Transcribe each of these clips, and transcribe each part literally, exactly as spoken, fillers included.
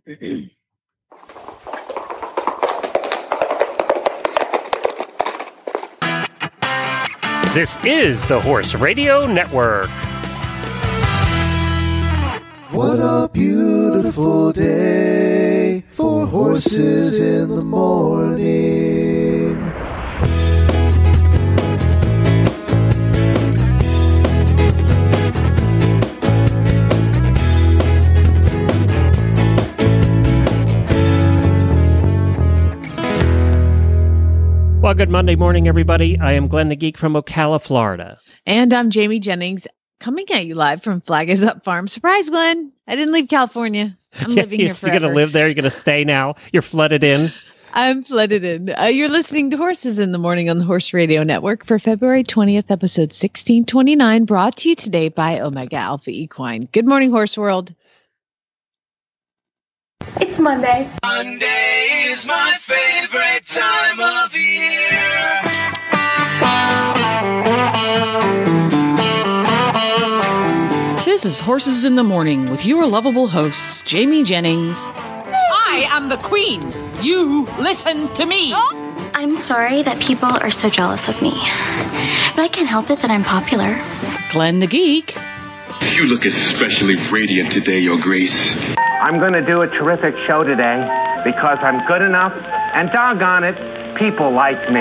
This is the Horse Radio Network. What a beautiful day for horses in the morning. Well, good Monday morning, everybody. I am Glenn the Geek from Ocala, Florida. And I'm Jamie Jennings, coming at you live from Flag Is Up Farm. Surprise, Glenn. I didn't leave California. I'm yeah, living you're here still forever. going to live there? You're going to stay now? You're flooded in? I'm flooded in. Uh, you're listening to Horses in the Morning on the Horse Radio Network for February twentieth, episode sixteen twenty-nine, brought to you today by Omega Alpha Equine. Good morning, Horse World. It's Monday. Monday is my favorite time of year. This is Horses in the Morning with your lovable hosts, Jamie Jennings. I am the queen. You listen to me. I'm sorry that people are so jealous of me, but I can't help it that I'm popular. Glenn the Geek. You look especially radiant today, Your Grace. I'm going to do a terrific show today because I'm good enough, and doggone it, people like me.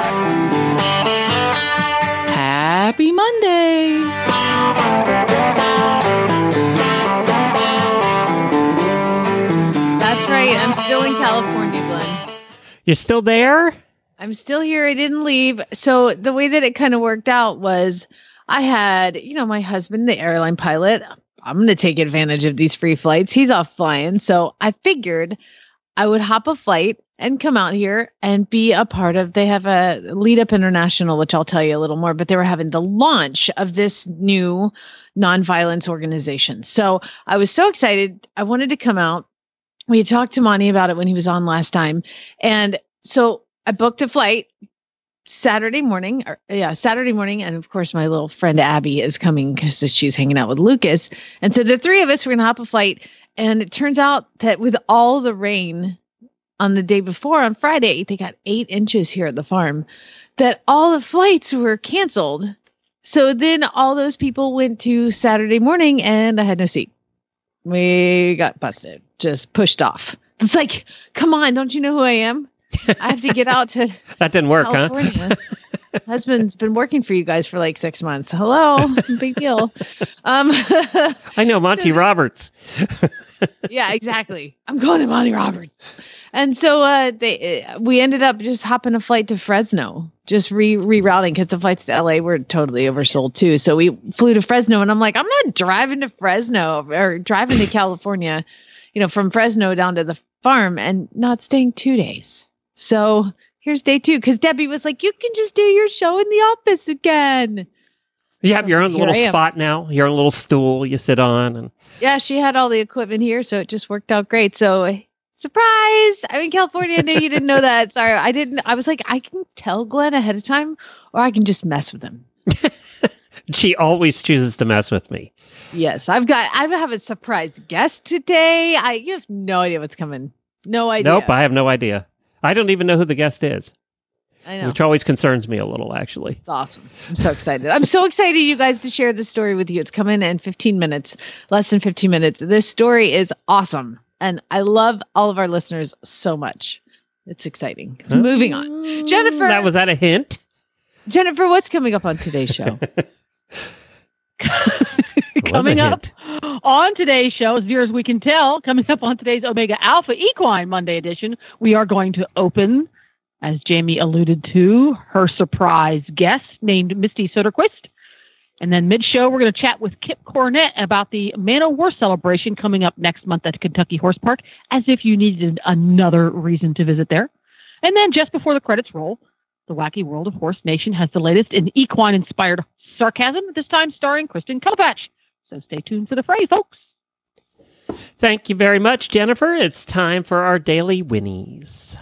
Happy Monday. That's right. I'm still in California, Glenn. You're still there? I'm still here. I didn't leave. So the way that it kind of worked out was I had, you know, my husband, the airline pilot. I'm going to take advantage of these free flights. He's off flying. So I figured I would hop a flight and come out here and be a part of, they have a Lead Up International, which I'll tell you a little more, but they were having the launch of this new nonviolence organization. So I was so excited. I wanted to come out. We had talked to Monty about it when he was on last time. And so I booked a flight Saturday morning, or yeah, Saturday morning. And of course, my little friend Abby is coming because she's hanging out with Lucas. And so the three of us were going to hop a flight. And it turns out that with all the rain on the day before, on Friday, they got eight inches here at the farm, that all the flights were canceled. So then all those people went to Saturday morning and I had no seat. We got busted, just pushed off. It's like, come on, don't you know who I am? I have to get out to That didn't work, California. Huh? Husband's been working for you guys for like six months. Hello, big deal. Um, I know Monty so, Roberts. Yeah, exactly. I'm going to Monty Roberts. And so uh, they, uh, we ended up just hopping a flight to Fresno, just re rerouting because the flights to L A were totally oversold too. So we flew to Fresno, and I'm like, I'm not driving to Fresno or driving to California, you know, from Fresno down to the farm and not staying two days. So here's day two, because Debbie was like, you can just do your show in the office again. You have your own Here little spot now, your own little stool you sit on. And yeah, she had all the equipment here, so it just worked out great. So surprise! I'm in California. I knew you didn't know that. Sorry, I didn't. I was like, I can tell Glenn ahead of time, or I can just mess with him. She always chooses to mess with me. Yes, I've got. I have a surprise guest today. I you have no idea what's coming. No idea. Nope, I have no idea. I don't even know who the guest is. I know. Which always concerns me a little, actually. It's awesome. I'm so excited. I'm so excited, you guys, to share this story with you. It's coming in fifteen minutes, less than fifteen minutes. This story is awesome. And I love all of our listeners so much. It's exciting. Huh? Moving on. Jennifer. That was that a hint? Jennifer, what's coming up on today's show? Coming up on today's show, as near as we can tell, coming up on today's Omega Alpha Equine Monday edition, we are going to open, as Jamie alluded to, her surprise guest named Misty Soderquist. And then mid-show, we're going to chat with Kip Cornett about the Man o' War celebration coming up next month at Kentucky Horse Park, as if you needed another reason to visit there. And then just before the credits roll, the Wacky World of Horse Nation has the latest in equine-inspired sarcasm, this time starring Kristen Kopach. So stay tuned for the fray, folks. Thank you very much, Jennifer. It's time for our daily Winnies.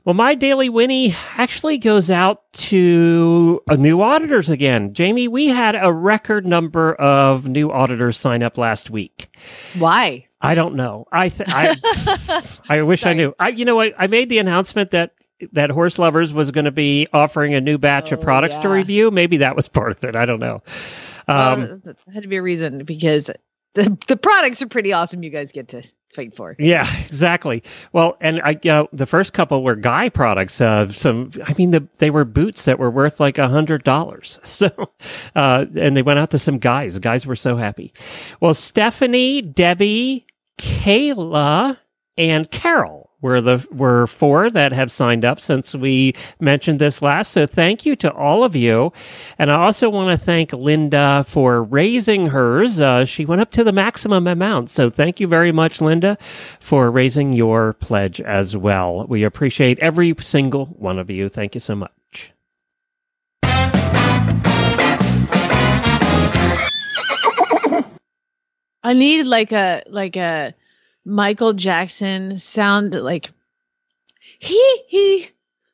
Well, my Daily Winnie actually goes out to uh, new auditors again. Jamie, we had a record number of new auditors sign up last week. Why? I don't know. I th- I, I wish I knew. I, you know, I, I made the announcement that that Horse Lovers was going to be offering a new batch oh, of products yeah. to review. Maybe that was part of it. I don't know. Um, well, there had to be a reason because the the products are pretty awesome. You guys get to fight for. Yeah, exactly. Well, and I, you know, the first couple were Guy products. Uh, some, I mean, the, they were boots that were worth like a hundred dollars. So, uh, and they went out to some guys. The guys were so happy. Well, Stephanie, Debbie, Kayla, and Carol were the were four that have signed up since we mentioned this last. So thank you to all of you. And I also want to thank Linda for raising hers. Uh, she went up to the maximum amount. So thank you very much, Linda, for raising your pledge as well. We appreciate every single one of you. Thank you so much. I need like a like a Michael Jackson sound, like he he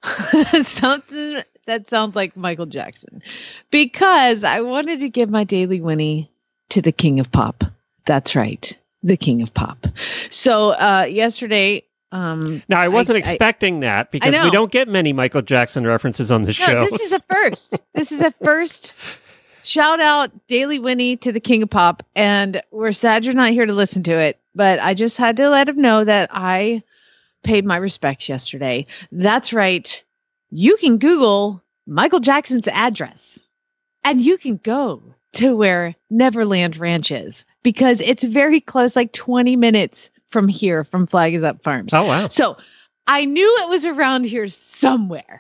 something that sounds like Michael Jackson, because I wanted to give my Daily Winnie to the King of Pop. That's right, the King of Pop. So uh, yesterday, um, now I wasn't I, expecting I, that because we don't get many Michael Jackson references on the no, show. This is a first. This is a first. Shout out Daily Winnie to the King of Pop, and we're sad you're not here to listen to it, but I just had to let him know that I paid my respects yesterday. That's right. You can Google Michael Jackson's address, and you can go to where Neverland Ranch is, because it's very close, like twenty minutes from here, from Flag Is Up Farms. Oh, wow. So I knew it was around here somewhere.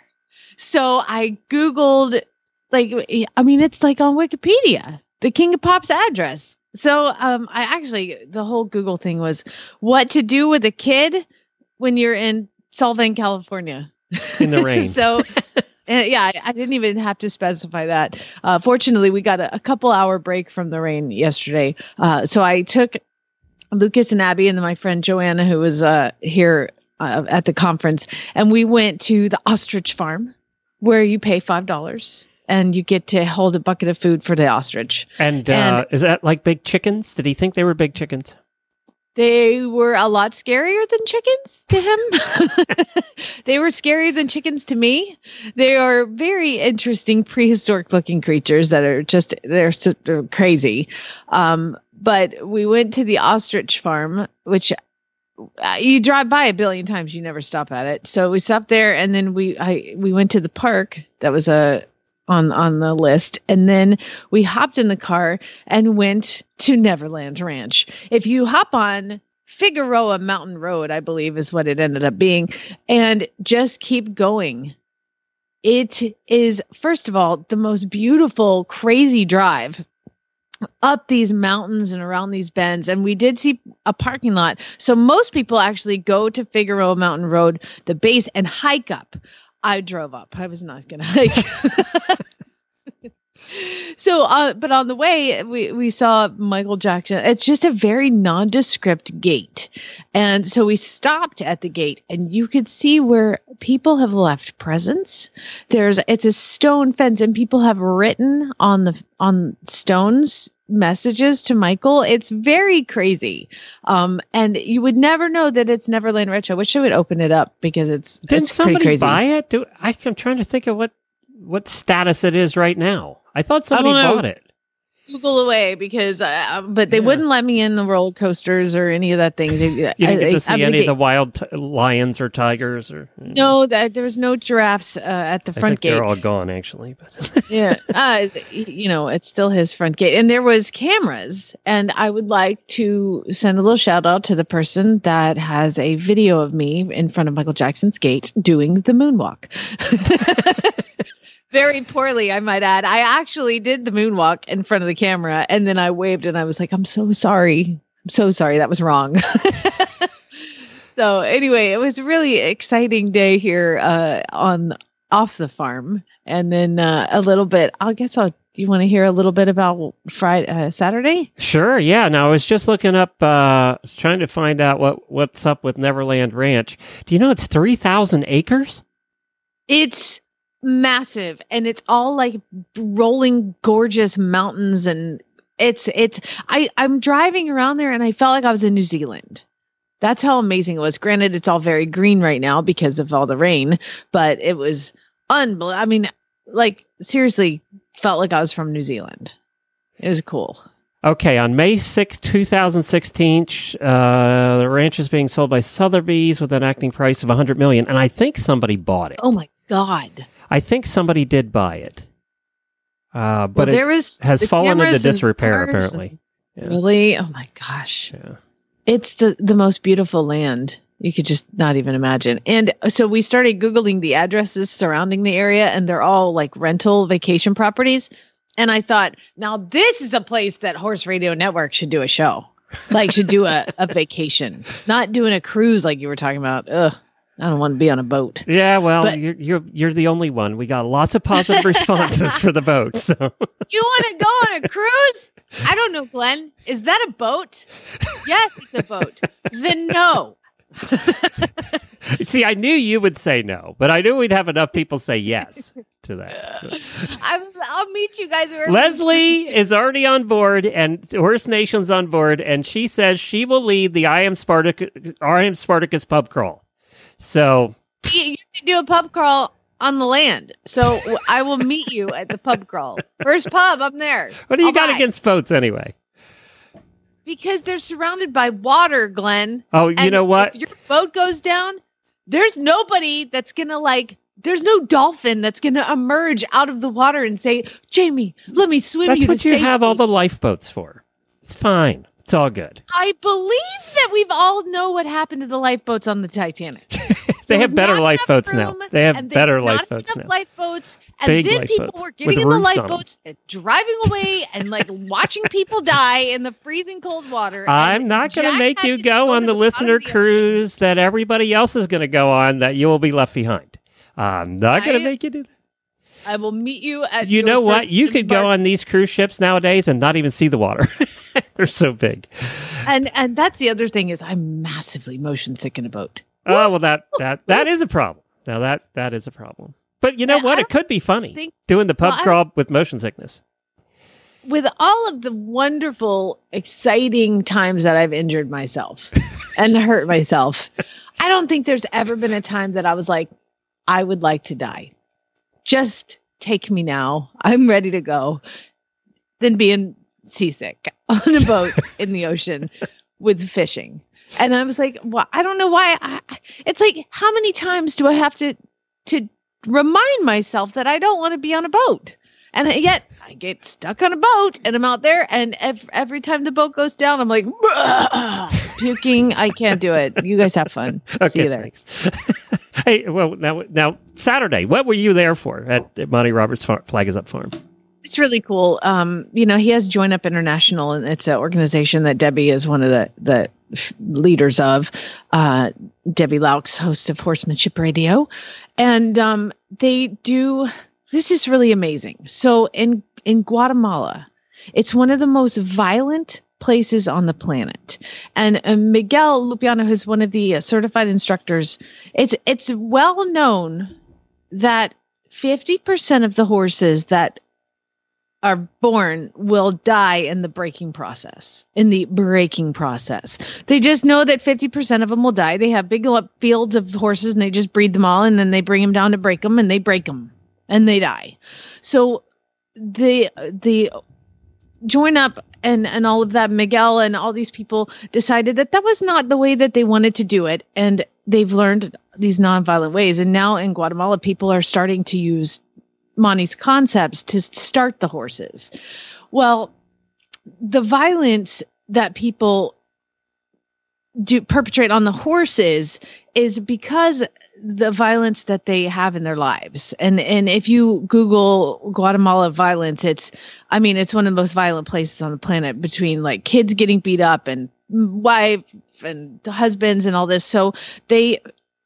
So I Googled, like, I mean, it's like on Wikipedia, the King of Pop's address. So um, I actually, the whole Google thing was what to do with a kid when you're in Solvang, California. In the rain. So, uh, yeah, I, I didn't even have to specify that. Uh, fortunately, we got a, a couple hour break from the rain yesterday. Uh, so I took Lucas and Abby and then my friend Joanna, who was uh, here uh, at the conference, and we went to the ostrich farm where you pay five dollars. And you get to hold a bucket of food for the ostrich. And, uh, and is that like big chickens? Did he think they were big chickens? They were a lot scarier than chickens to him. They were scarier than chickens to me. They are very interesting prehistoric looking creatures that are just, they're, so, they're crazy. Um, but we went to the ostrich farm, which uh, you drive by a billion times. You never stop at it. So we stopped there, and then we, I, we went to the park. That was a, on on the list, and then we hopped in the car and went to Neverland Ranch. If you hop on Figueroa Mountain Road, I believe is what it ended up being, and just keep going, it is, first of all, the most beautiful, crazy drive up these mountains and around these bends. And we did see a parking lot, so most people actually go to Figueroa Mountain Road, the base, and hike up. I drove up. I was not going to hike. So, uh, but on the way, we, we saw Michael Jackson. It's just a very nondescript gate. And so we stopped at the gate, and you could see where people have left presents. There's, it's a stone fence, and people have written on the, on stones messages to Michael. It's very crazy. Um, and you would never know that it's Neverland Ranch. I wish I would open it up because it's, Didn't it's somebody pretty crazy. buy it? Do, I, I'm trying to think of what, what status it is right now. I thought somebody I don't know. bought it. Google away because, uh, but they Yeah. wouldn't let me in the roller coasters or any of that things. You You didn't get to see any of the wild t- lions or tigers or No, that there was no giraffes uh, at the I front think gate. they're all gone actually. But Yeah, uh, you know, it's still his front gate, and there was cameras. And I would like to send a little shout out to the person that has a video of me in front of Michael Jackson's gate doing the moonwalk. Very poorly, I might add. I actually did the moonwalk in front of the camera, and then I waved, and I was like, "I'm so sorry. I'm so sorry. That was wrong." So anyway, it was a really exciting day here uh, on off the farm, and then uh, a little bit. I guess I'll do you want to hear a little bit about Friday, uh, Saturday? Sure. Yeah. Now I was just looking up, uh, trying to find out what, what's up with Neverland Ranch. Do you know it's three thousand acres? It's massive, and it's all like rolling, gorgeous mountains, and it's it's. I I'm driving around there, and I felt like I was in New Zealand. That's how amazing it was. Granted, it's all very green right now because of all the rain, but it was unbelievable. I mean, like seriously. Felt like I was from New Zealand. It was cool. Okay, on May sixth, twenty sixteen, uh, the ranch is being sold by Sotheby's with an asking price of one hundred million dollars, and I think somebody bought it. Oh my God. I think somebody did buy it. Uh, but well, there it was has fallen into disrepair, apparently. Yeah. Really? Oh my gosh. Yeah. It's the, the most beautiful land. You could just not even imagine. And so we started Googling the addresses surrounding the area, and they're all like rental vacation properties. And I thought, now this is a place that Horse Radio Network should do a show, like should do a, a vacation, not doing a cruise like you were talking about. Ugh, I don't want to be on a boat. Yeah, well, but, you're, you're you're the only one. We got lots of positive responses for the boat. So you want to go on a cruise? I don't know, Glenn. Is that a boat? Yes, it's a boat. Then no. See, I knew you would say no, but I knew we'd have enough people say yes to that. So. I'm, I'll meet you guys. Leslie is already on board, and Horse Nation's on board, and she says she will lead the I Am Spartacus, I Am Spartacus pub crawl. So you, you can do a pub crawl on the land. So I will meet you at the pub crawl. First pub, I'm there. What do you I'll got buy. against boats anyway? Because they're surrounded by water, Glenn. Oh, you and know what? If your boat goes down, there's nobody that's going to like, there's no dolphin that's going to emerge out of the water and say, Jamie, let me swim That's you what to you safety. have all the lifeboats for. It's fine. It's all good. I believe that we've all know what happened to the lifeboats on the Titanic. They There have was better not lifeboats enough now. room, They have and better there was not lifeboats enough now. Lifeboats, and Big then people lifeboats were with getting in the roofs on 'em. lifeboats, and driving away, and like watching people die in the freezing cold water. I'm and not going to Jack make had you to go on to the bottom listener of the ocean. cruise that everybody else is going to go on, that you will be left behind. I'm not going I- to make you do that. I will meet you at. You your know what? first You could go embark- on these cruise ships nowadays and not even see the water. They're so big. and and that's the other thing is I'm massively motion sick in a boat. Oh, well, that that that is a problem. Now that that is a problem. But you know Yeah, what? I It could be funny think- doing the pub well, I- crawl with motion sickness. With all of the wonderful, exciting times that I've injured myself and hurt myself, I don't think there's ever been a time that I was like, I would like to die. Just take me now. I'm ready to go. Than being seasick on a boat in the ocean with fishing. And I was like, well, I don't know why. I, it's like, how many times do I have to to remind myself that I don't want to be on a boat? And yet I get stuck on a boat and I'm out there, and every, every time the boat goes down, I'm like, puking. I can't do it. You guys have fun. Okay, See you there. thanks. Hey, well, now, now Saturday, what were you there for at, at Monty Roberts Far- Flag is Up Farm? It's really cool. Um, you know, he has Join Up International, and it's an organization that Debbie is one of the, the leaders of. Uh, Debbie Laux, host of Horsemanship Radio. And um, they do, this is really amazing. So in, in Guatemala, it's one of the most violent places on the planet. And uh, Miguel Lupiano, who's one of the uh, certified instructors, it's it's well known that fifty percent of the horses that are born will die in the breaking process, in the breaking process. They just know that fifty percent of them will die. They have big fields of horses and they just breed them all, and then they bring them down to break them, and they break them and they die. So the the Join Up and, and all of that, Miguel and all these people decided that that was not the way that they wanted to do it. And they've learned these nonviolent ways. And now in Guatemala, people are starting to use Monty's concepts to start the horses. Well, the violence that people do perpetrate on the horses is because the violence that they have in their lives. And and if you Google Guatemala violence, it's, I mean, it's one of the most violent places on the planet, between like kids getting beat up and wife and husbands and all this. So they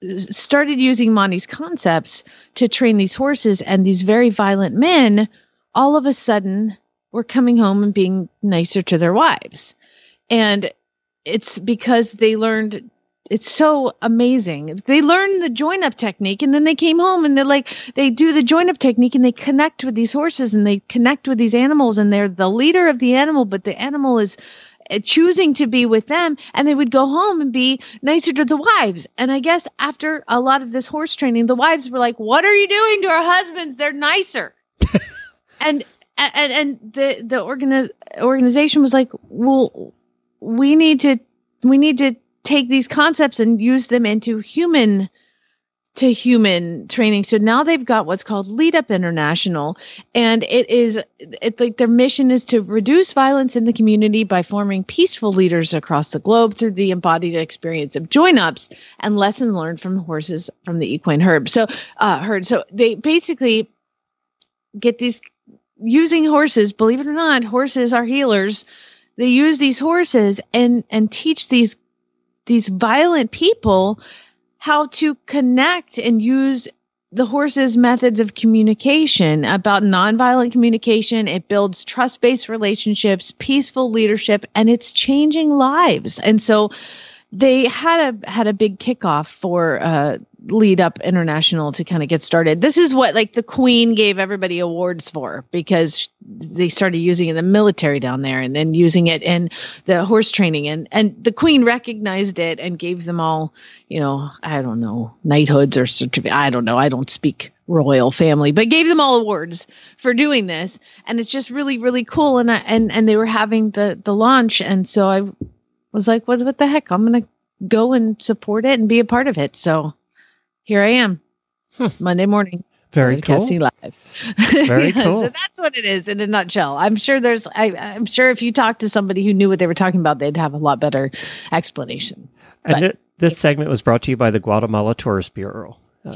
started using Monty's concepts to train these horses, and these very violent men all of a sudden were coming home and being nicer to their wives. And it's because they learned, it's so amazing. They learned the join up technique, and then they came home and they're like, they do the join up technique and they connect with these horses and they connect with these animals, and they're the leader of the animal, but the animal is choosing to be with them, and they would go home and be nicer to the wives. And I guess after a lot of this horse training, the wives were like, what are you doing to our husbands? They're nicer. and, and, and the, the organi- organization was like, well, we need to, we need to take these concepts and use them into human to human training. So now they've got what's called Lead Up International, and it is it's like their mission is to reduce violence in the community by forming peaceful leaders across the globe through the embodied experience of join ups and lessons learned from horses from the equine herd. So uh herd. So they basically get these using horses, believe it or not, horses are healers. They use these horses and and teach these these violent people how to connect and use the horse's methods of communication about nonviolent communication. It builds trust-based relationships, peaceful leadership, and it's changing lives. And so they had a had a big kickoff for uh, Lead Up International to kind of get started. This is what like the Queen gave everybody awards for, because they started using it in the military down there and then using it in the horse training. And, and the Queen recognized it and gave them all, you know, I don't know, knighthoods or certificate. I don't know. I don't speak royal family, but gave them all awards for doing this. And it's just really, really cool. And I, and, and they were having the, the launch. And so I was like, what, what the heck? I'm going to go and support it and be a part of it. So here I am, hmm. Monday morning. Very cool. Live. Very yeah, cool. So that's what it is in a nutshell. I'm sure there's, I, I'm sure if you talk to somebody who knew what they were talking about, they'd have a lot better explanation. And but, th- this yeah. segment was brought to you by the Guatemala Tourist Bureau. Uh,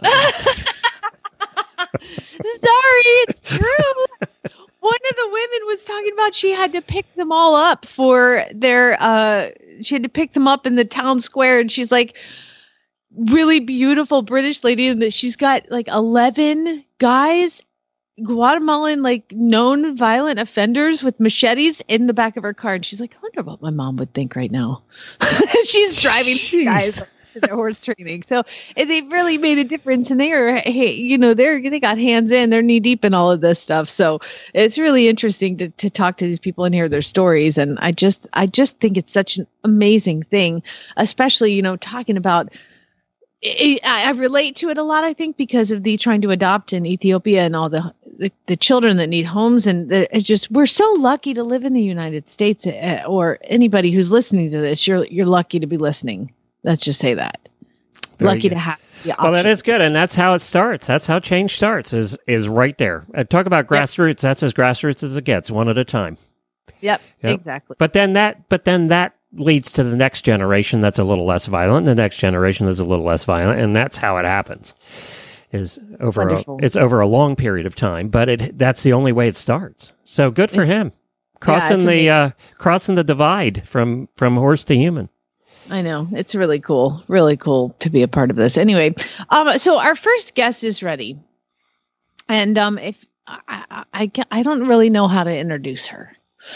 Sorry, it's true. One of the women was talking about she had to pick them all up for their, uh, she had to pick them up in the town square. And she's like, really beautiful British lady, and that she's got like eleven guys, Guatemalan, like known violent offenders with machetes in the back of her car. And she's like, I wonder what my mom would think right now. She's driving these guys to their horse training. So and they really made a difference, and they are, hey, you know, they're, they got hands in, they're knee deep in all of this stuff. So it's really interesting to, to talk to these people and hear their stories. And I just, I just think it's such an amazing thing, especially, you know, talking about, I, I relate to it a lot, I think, because of the trying to adopt in Ethiopia and all the the, the children that need homes. And the, it's just, we're so lucky to live in the United States, uh, or anybody who's listening to this, you're you're lucky to be listening. Let's just say that. Very lucky good. to have the option. Well, that is good. And that's how it starts. That's how change starts, is is right there. Uh, talk about grassroots. Yep. That's as grassroots as it gets, one at a time. Yep, yep, exactly. But then that, but then that leads to the next generation that's a little less violent, and the next generation that's a little less violent, and that's how it happens. Is over a, it's over a long period of time, but it that's the only way it starts. So good for it's, him, crossing yeah, the uh, crossing the divide from from horse to human. I know, it's really cool, really cool to be a part of this. Anyway, um, so our first guest is ready, and um, if I, I, I, I don't really know how to introduce her.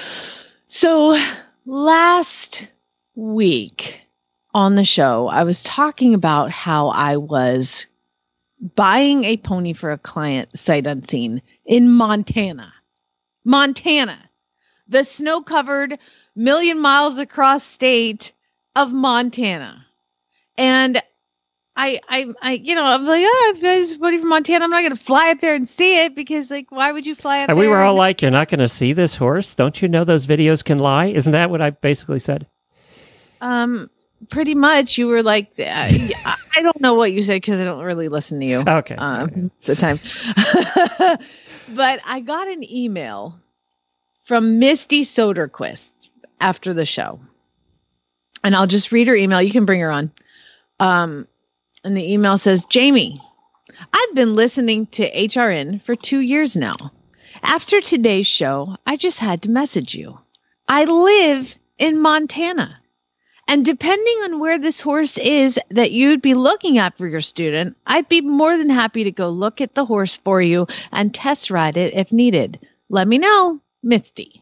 So last week on the show, I was talking about how I was buying a pony for a client sight unseen in Montana. Montana, the snow-covered million miles across state of Montana. And I, I, I, you know, I'm like, oh, if there's somebody from Montana, I'm not going to fly up there and see it, because, like, why would you fly up and there? We were all like, you're not going to see this horse? Don't you know those videos can lie? Isn't that what I basically said? Um, pretty much. You were like, uh, I don't know what you said, because I don't really listen to you. Okay. Um, it's the time. But I got an email from Misty Soderquist after the show. And I'll just read her email. You can bring her on. Um, And the email says, Jamie, I've been listening to H R N for two years now. After today's show, I just had to message you. I live in Montana. And depending on where this horse is that you'd be looking at for your student, I'd be more than happy to go look at the horse for you and test ride it if needed. let me know, Misty.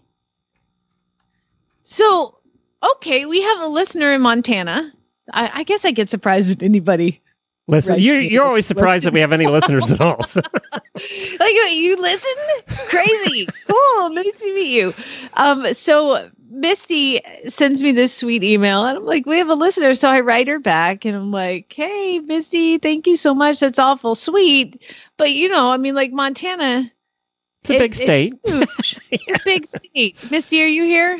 So, okay, we have a listener in Montana. I, I guess I get surprised if anybody. Listen, you're, you're always surprised listen. that we have any listeners at all. So. Like, you listen? Crazy. Cool. Nice to meet you. Um, so Misty sends me this sweet email, and I'm like, we have a listener. So I write her back, and I'm like, hey, Misty, thank you so much. That's awful sweet. But, you know, I mean, like, Montana. It's a it, big state. It's huge. It's a big state. Misty, are you here?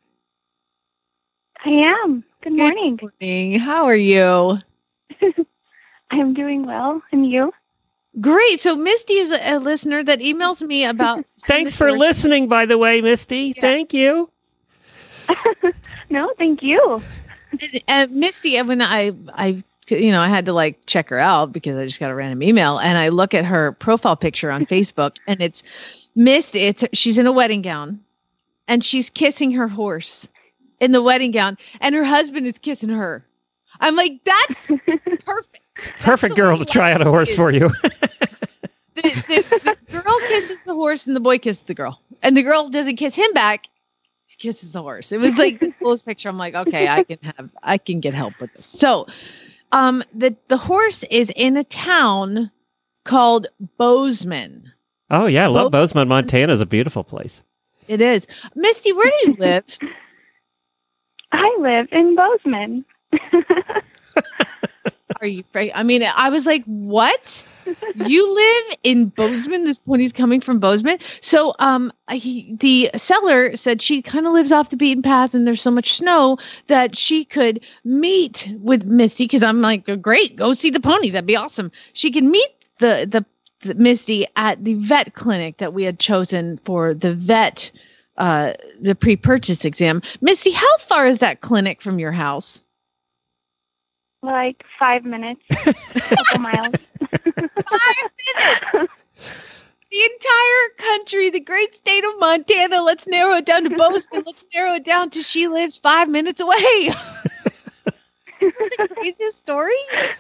I am. Good morning. Good morning. How are you? I'm doing well. And you? Great. So Misty is a, a listener that emails me about. Thanks for listening, by the way, Misty. Yeah. Thank you. No, thank you. And, and Misty, when I, I, you know, I had to like check her out because I just got a random email, and I look at her profile picture on Facebook, and it's Misty. It's she's in a wedding gown, and she's kissing her horse in the wedding gown, and her husband is kissing her. I'm like, that's perfect. Perfect girl to try out a horse for you. the, the, the girl kisses the horse and the boy kisses the girl. And the girl doesn't kiss him back. She kisses the horse. It was like the coolest picture. I'm like, okay, I can have, I can get help with this. So um, the, the horse is in a town called Bozeman. Oh, yeah. I love Bozeman, Montana is a beautiful place. It is. Misty, where do you live? I live in Bozeman. Are you afraid? I mean, I was like, what? You live in Bozeman? This pony's coming from Bozeman? So um, he, the seller said she kind of lives off the beaten path, and there's so much snow that she could meet with Misty, because I'm like, great, go see the pony. That'd be awesome. She can meet the, the, the Misty at the vet clinic that we had chosen for the vet, uh, the pre-purchase exam. Misty, how far is that clinic from your house? Like five minutes, a couple miles. Five minutes. The entire country, the great state of Montana. Let's narrow it down to Bozeman. Let's narrow it down to she lives five minutes away. The craziest story.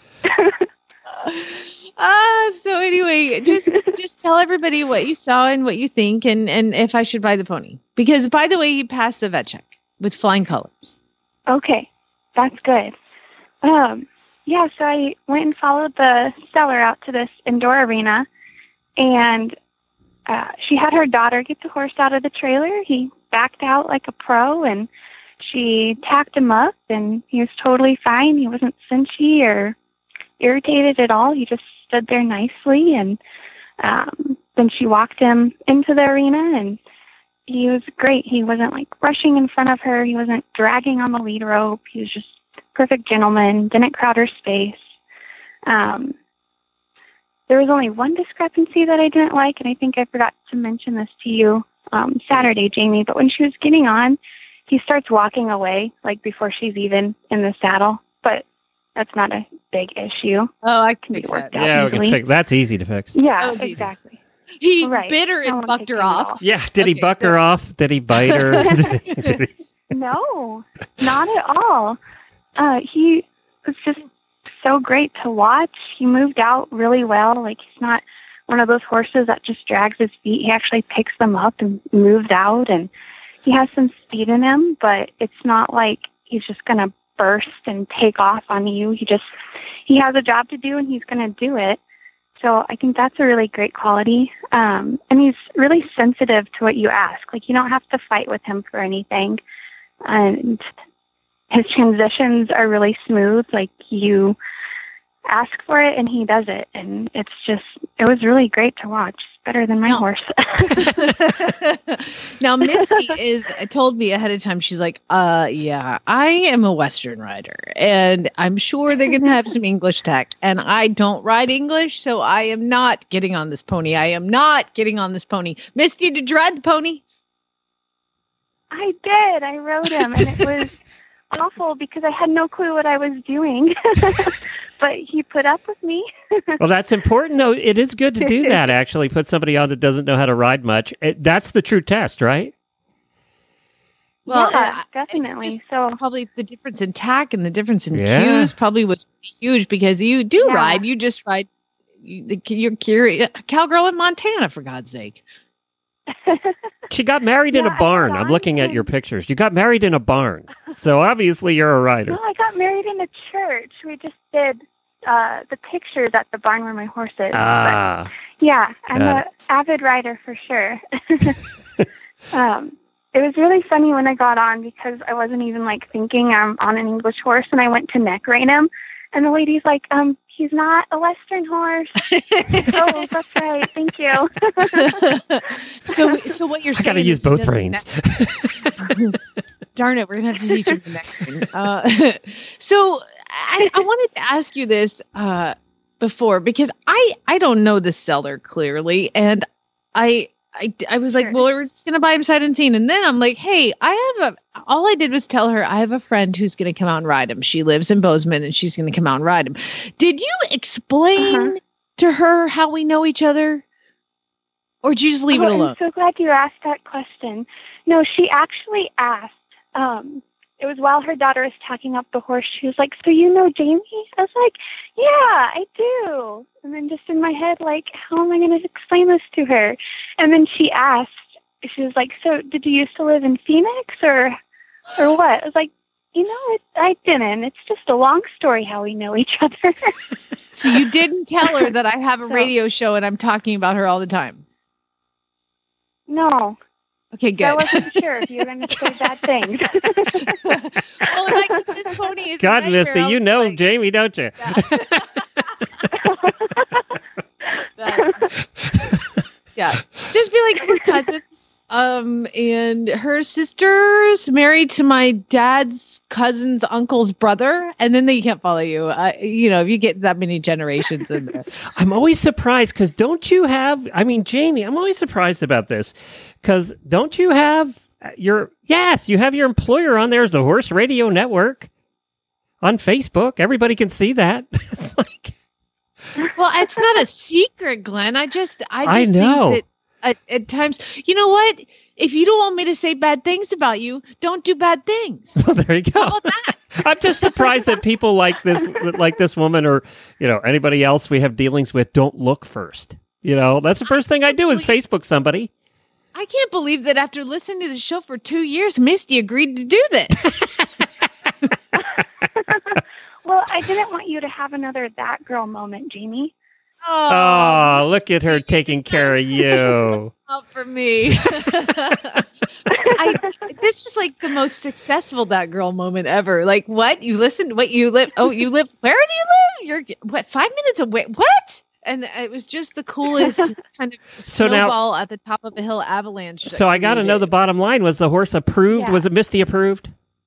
Ah, uh, so anyway, just just tell everybody what you saw and what you think, and and if I should buy the pony. Because by the way, you passed the vet check with flying colors. Okay, that's good. Um, yeah, so I went and followed the seller out to this indoor arena, and uh, she had her daughter get the horse out of the trailer. He backed out like a pro, and she tacked him up, and he was totally fine. He wasn't cinchy or irritated at all. He just stood there nicely, and um, then she walked him into the arena, and he was great. He wasn't like rushing in front of her. He wasn't dragging on the lead rope. He was just perfect gentleman, didn't crowd her space. Um, there was only one discrepancy that I didn't like, and I think I forgot to mention this to you um, Saturday, Jamie, but when she was getting on, he starts walking away, like before she's even in the saddle, but that's not a big issue. Oh, I can fix that. Yeah, we can fix. That's easy to fix. Yeah, oh, exactly. He right. bit her and bucked her off. Yeah, did okay, he buck so. her off? Did he bite her? did he... No, not at all. Uh, he was just so great to watch. He moved out really well. Like, he's not one of those horses that just drags his feet. He actually picks them up and moves out, and he has some speed in him, but it's not like he's just going to burst and take off on you. He just, he has a job to do, and he's going to do it. So I think that's a really great quality. Um, and he's really sensitive to what you ask. Like, you don't have to fight with him for anything. And his transitions are really smooth. Like, you ask for it and he does it. And it's just, it was really great to watch. Better than my no. horse. Now, Misty is told me ahead of time, she's like, uh, yeah, I am a Western rider, and I'm sure they're going to have some English tech, and I don't ride English, so I am not getting on this pony. I am not getting on this pony. Misty, did you ride the pony? I did. I rode him, and it was awful because I had no clue what I was doing. But he put up with me. Well, that's important, though. It is good to do that, actually. Put somebody on that doesn't know how to ride much. It, that's the true test, right? Well, yeah, definitely. So probably the difference in tack and the difference in yeah. cues probably was huge, because you do yeah. ride. You just ride. You, you're curious. Cowgirl in Montana, for God's sake. She got married in Yeah, a barn. I I'm looking at your pictures. You got married in a barn. So obviously you're a rider. No, I got married in a church. We just did uh, the pictures at the barn where my horse is. Ah. But, yeah, I'm Got an it. avid rider for sure. um, it was really funny when I got on because I wasn't even like thinking I'm on an English horse, and I went to neck rein him, and the lady's like, um, he's not a Western horse. Oh, that's right. Thank you. so, so what you're I saying? got to use is he both doesn't reins. ne- Darn it, we're gonna have to teach him the next thing. Uh, so, I, I wanted to ask you this uh, before because I I don't know the seller clearly, and I. I, I was like, well, we're just going to buy him sight unseen. And then I'm like, hey, I have a, all I did was tell her I have a friend who's going to come out and ride him. She lives in Bozeman and she's going to come out and ride him. Did you explain uh-huh. to her how we know each other? Or did you just leave oh, it alone? I'm so glad you asked that question. No, she actually asked, um, it was while her daughter was tacking up the horse. She was like, so you know Jamie? I was like, yeah, I do. And then just in my head, like, how am I going to explain this to her? And then she asked, she was like, so did you used to live in Phoenix or or what? I was like, you know, it, I didn't. It's just a long story how we know each other. So you didn't tell her that I have a radio show and I'm talking about her all the time? No. Okay, good. I wasn't sure if you were going to say bad things. Well, like, this pony is God, Misty, you know like, Jamie, don't you? Yeah. Just be like, we're cousins. Um, and her sister's married to my dad's cousin's uncle's brother, and then they can't follow you. Uh, you know, if you get that many generations in there. I'm always surprised because don't you have, I mean, Jamie, I'm always surprised about this because don't you have your, yes, you have your employer on there as the Horse Radio Network on Facebook. Everybody can see that. It's like, well, it's not a secret, Glenn. I just, I just I know. think that at, at times, you know what? If you don't want me to say bad things about you, don't do bad things. Well, there you go. I'm just surprised that people like this, like this woman, or you know anybody else we have dealings with, don't look first. You know, that's the first thing I do is Facebook somebody. I can't believe that after listening to the show for two years, Misty agreed to do that. Well, I didn't want you to have another that girl moment, Jamie. Oh, oh look at her taking care of you. Out for me. I, this was like the most successful that girl moment ever. Like, what? You listened? What you live? Oh, you live? Where do you live? You're what? Five minutes away? What? And it was just the coolest kind of so snowball now, at the top of a hill avalanche. So I got to know the bottom line. Was the horse approved? Yeah. Was it Misty approved?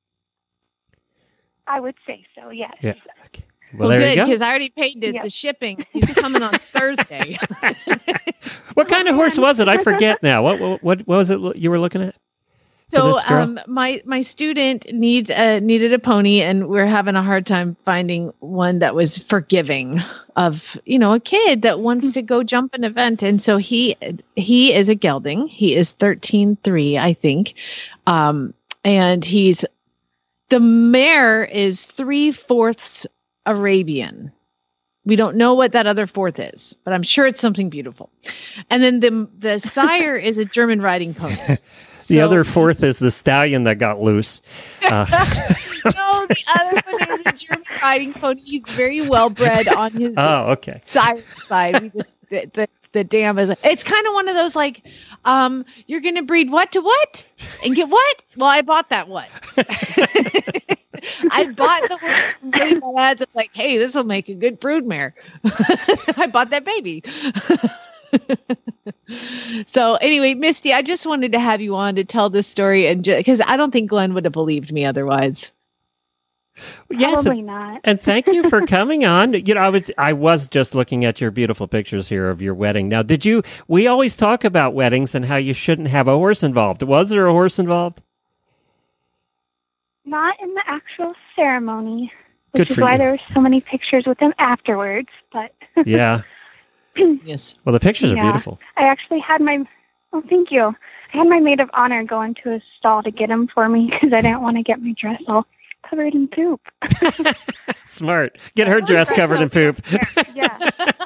I would say so, yes. Yeah. Okay. Well, well there good, you go. because I already paid the, Yep. the shipping. He's coming on Thursday. What kind of horse was it? I forget now. What what what was it you were looking at? So um, my my student needs uh, needed a pony, and we're having a hard time finding one that was forgiving of you know a kid that wants to go jump an event. And so he he is a gelding. He is thirteen three, I think, um, and he's the mare is three fourths Arabian. We don't know what that other fourth is, but I'm sure it's something beautiful. And then the the sire is a German riding pony. The so, other fourth is the stallion that got loose. Uh. No, the other one is a German riding pony. He's very well bred on his oh, okay. sire side. We just the, the the dam is. It's kind of one of those like, um, you're going to breed what to what and get what? Well, I bought that what. I bought the horse from really bad ads. I'm like, hey, this will make a good broodmare. I bought that baby. So anyway, Misty, I just wanted to have you on to tell this story, and because I don't think Glenn would have believed me otherwise. Yes, probably and, not. And thank you for coming on. You know, I was I was just looking at your beautiful pictures here of your wedding. Now, did you? We always talk about weddings and how you shouldn't have a horse involved. Was there a horse involved? Not in the actual ceremony, which Good is for why you. there were so many pictures with him afterwards. But Yeah. Yes. Well, the pictures are Yeah. beautiful. I actually had my, oh, thank you. I had my maid of honor go into his stall to get him for me because I didn't want to get my dress all covered in poop. Smart. Get her dress covered in poop. Yeah.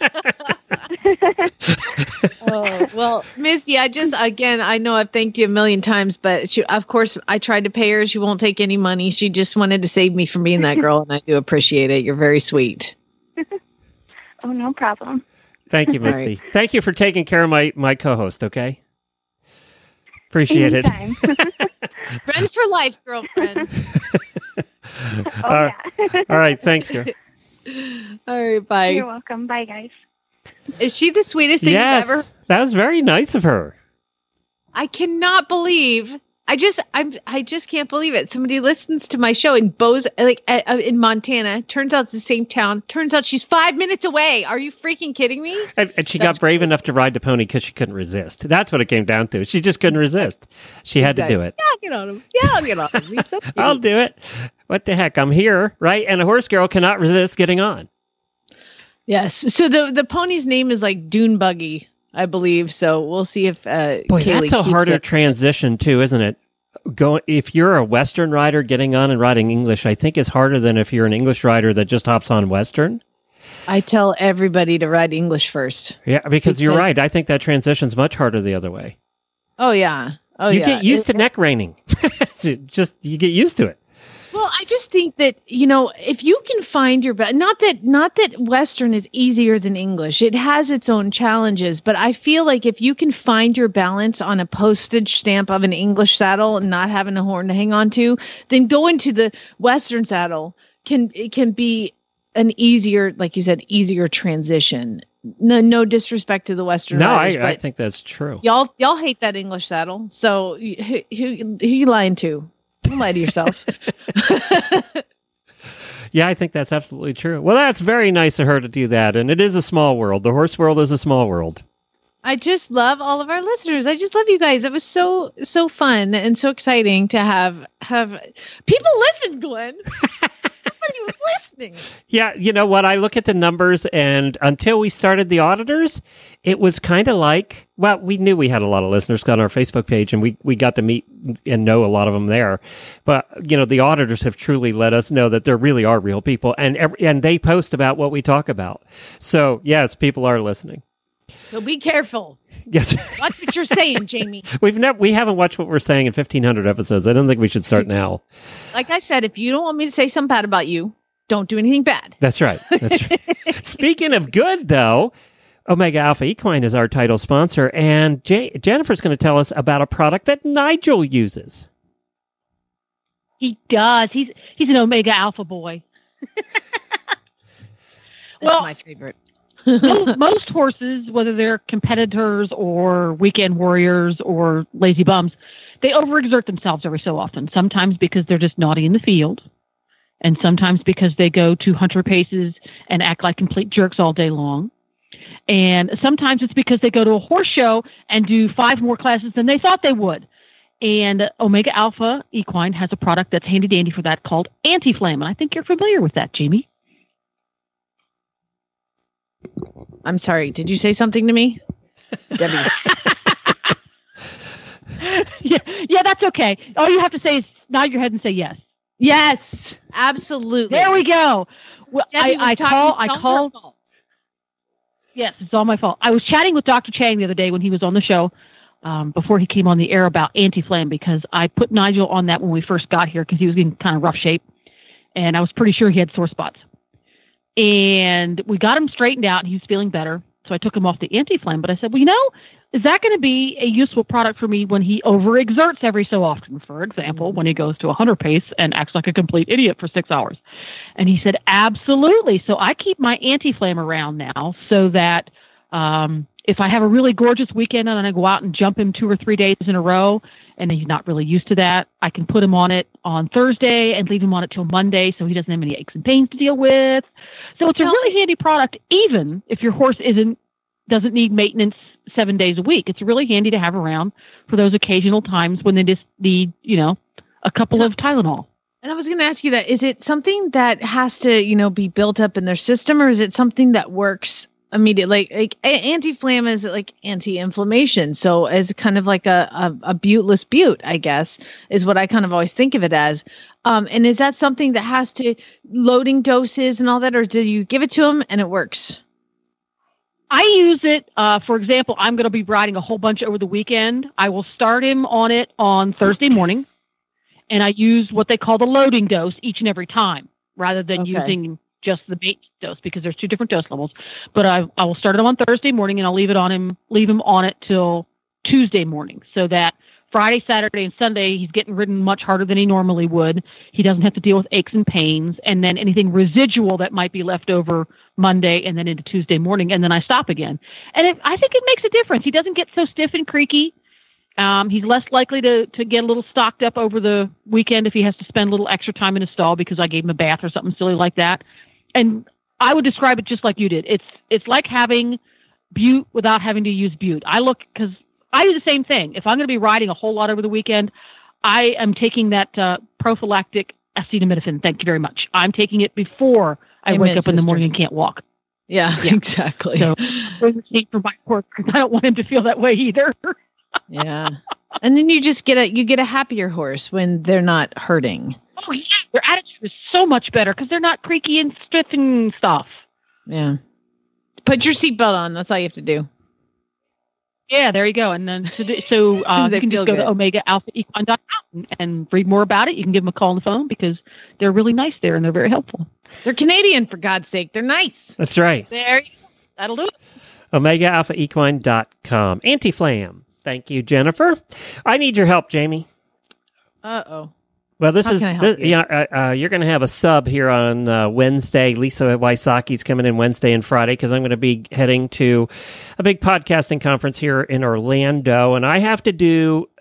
Oh, well, Misty, I just, again, I know I've thanked you a million times, but she, of course, I tried to pay her. She won't take any money. She just wanted to save me from being that girl, and I do appreciate it. You're very sweet. Oh, no problem. Thank you, Misty. Right. Thank you for taking care of my, my co-host, okay? Appreciate Anytime. it. Friends for life, girlfriend. Oh, all, yeah. All right, thanks, girl. All right, bye. You're welcome. Bye, guys. Is she the sweetest thing yes, you've ever? That was very nice of her. I cannot believe. I just, I'm, I just can't believe it. Somebody listens to my show in Bose, like uh, in Montana. Turns out it's the same town. Turns out she's five minutes away. Are you freaking kidding me? And, and she That's got brave cool. enough to ride the pony because she couldn't resist. That's what it came down to. She just couldn't resist. She had exactly. to do it. Yeah, I'll get on him. Yeah, I'll get on him. He's so cute. I'll do it. What the heck? I'm here, right? And a horse girl cannot resist getting on. Yes. So the the pony's name is like Dune Buggy, I believe. So we'll see if uh, Boy, Kaylee that's a keeps harder it. transition too, isn't it? Go if you're a Western rider, getting on and riding English, I think is harder than if you're an English rider that just hops on Western. I tell everybody to ride English first. Yeah, because, because you're right. I think that transition's much harder the other way. Oh yeah. Oh you yeah. get used it, to neck reining. Just you get used to it. Well, I just think that, you know, if you can find your ba- not that not that Western is easier than English. It has its own challenges, but I feel like if you can find your balance on a postage stamp of an English saddle and not having a horn to hang on to, then going to the Western saddle can it can be an easier, like you said, easier transition. No, no disrespect to the Western No, riders, I, but I think that's true. Y'all, y'all hate that English saddle. So who, who, who you lying to? Don't lie to yourself. Yeah, I think that's absolutely true. Well, that's very nice of her to do that. And it is a small world. The horse world is a small world. I just love all of our listeners. I just love you guys. It was so, so fun and so exciting to have, have people listen, Glenn. Somebody was listening. Yeah, you know what? I look at the numbers, and until we started the auditors, it was kind of like, well, we knew we had a lot of listeners on our Facebook page, and we, we got to meet and know a lot of them there. But, you know, the auditors have truly let us know that there really are real people, and every, and they post about what we talk about. So, yes, people are listening. So be careful. Yes. Watch what you're saying, Jamie. We've never, we haven't watched what we're saying in fifteen hundred episodes. I don't think we should start now. Like I said, if you don't want me to say something bad about you, don't do anything bad. That's right. That's right. Speaking of good, though, Omega Alpha Equine is our title sponsor, and J- Jennifer's going to tell us about a product that Nigel uses. He does. He's he's an Omega Alpha boy. That's well, my favorite. most, most horses, whether they're competitors or weekend warriors or lazy bums, they overexert themselves every so often. Sometimes because they're just naughty in the field, and sometimes because they go to hunter paces and act like complete jerks all day long. And sometimes it's because they go to a horse show and do five more classes than they thought they would. And Omega Alpha Equine has a product that's handy dandy for that called Anti-Flame. And I think you're familiar with that, Jamie. I'm sorry. Did you say something to me? Debbie. yeah, yeah, that's okay. All you have to say is nod your head and say yes. Yes, absolutely. There we go. Well, Debbie I, I call. I call. Yes, it's all my fault. I was chatting with Doctor Chang the other day when he was on the show, um, before he came on the air, about Anti-Flame, because I put Nigel on that when we first got here because he was in kind of rough shape, and I was pretty sure he had sore spots. And we got him straightened out, and he was feeling better. So I took him off the Anti-Flame. But I said, well, you know, is that going to be a useful product for me when he overexerts every so often? For example, when he goes to a hunter pace and acts like a complete idiot for six hours. And he said, absolutely. So I keep my Anti-Flame around now so that um, if I have a really gorgeous weekend and I go out and jump him two or three days in a row, and he's not really used to that, I can put him on it on Thursday and leave him on it till Monday so he doesn't have any aches and pains to deal with. So it's a really handy product, even if your horse isn't doesn't need maintenance seven days a week. It's really handy to have around for those occasional times when they just need, you know, a couple of Tylenol. And I was going to ask you that, is it something that has to, you know, be built up in their system, or is it something that works immediate, like like a- anti-flam is like anti-inflammation. So as kind of like a, a a buteless butte, I guess, is what I kind of always think of it as. Um, and is that something that has to loading doses and all that, or do you give it to them and it works? I use it, uh, for example, I'm going to be riding a whole bunch over the weekend. I will start him on it on Thursday morning, and I use what they call the loading dose each and every time, rather than Okay. using just the base dose, because there's two different dose levels. But I, I will start it on Thursday morning, and I'll leave it on him, leave him on it till Tuesday morning, so that Friday, Saturday, and Sunday, he's getting ridden much harder than he normally would. He doesn't have to deal with aches and pains, and then anything residual that might be left over Monday and then into Tuesday morning, and then I stop again. And it, I think it makes a difference. He doesn't get so stiff and creaky. Um, he's less likely to to get a little stocked up over the weekend if he has to spend a little extra time in his stall because I gave him a bath or something silly like that. And I would describe it just like you did. It's it's like having Butte without having to use Butte. I look, because I do the same thing. If I'm going to be riding a whole lot over the weekend, I am taking that uh, prophylactic acetaminophen. Thank you very much. I'm taking it before I Amen, wake up in the sister. morning and can't walk. Yeah, Yeah. exactly. So bring the seat for my horse, because I don't want him to feel that way either. Yeah. And then you just get a you get a happier horse when they're not hurting. Oh yeah, their attitude is so much better because they're not creaky and stiff and stuff. Yeah. Put your seatbelt on. That's all you have to do. Yeah, there you go. And then so, so uh, They you can feel just go good. to omega alpha equine dot com and read more about it. You can give them a call on the phone because they're really nice there and they're very helpful. They're Canadian, for God's sake. They're nice. That's right. There you go. That'll do it. omega alpha equine dot com. Anti-flam. Thank you, Jennifer. I need your help, Jamie. Uh-oh. Well, this How is can I help this, you? you know, uh, uh, you're going to have a sub here on uh, Wednesday. Lisa Wysocki's coming in Wednesday and Friday because I'm going to be heading to a big podcasting conference here in Orlando, and I have to do.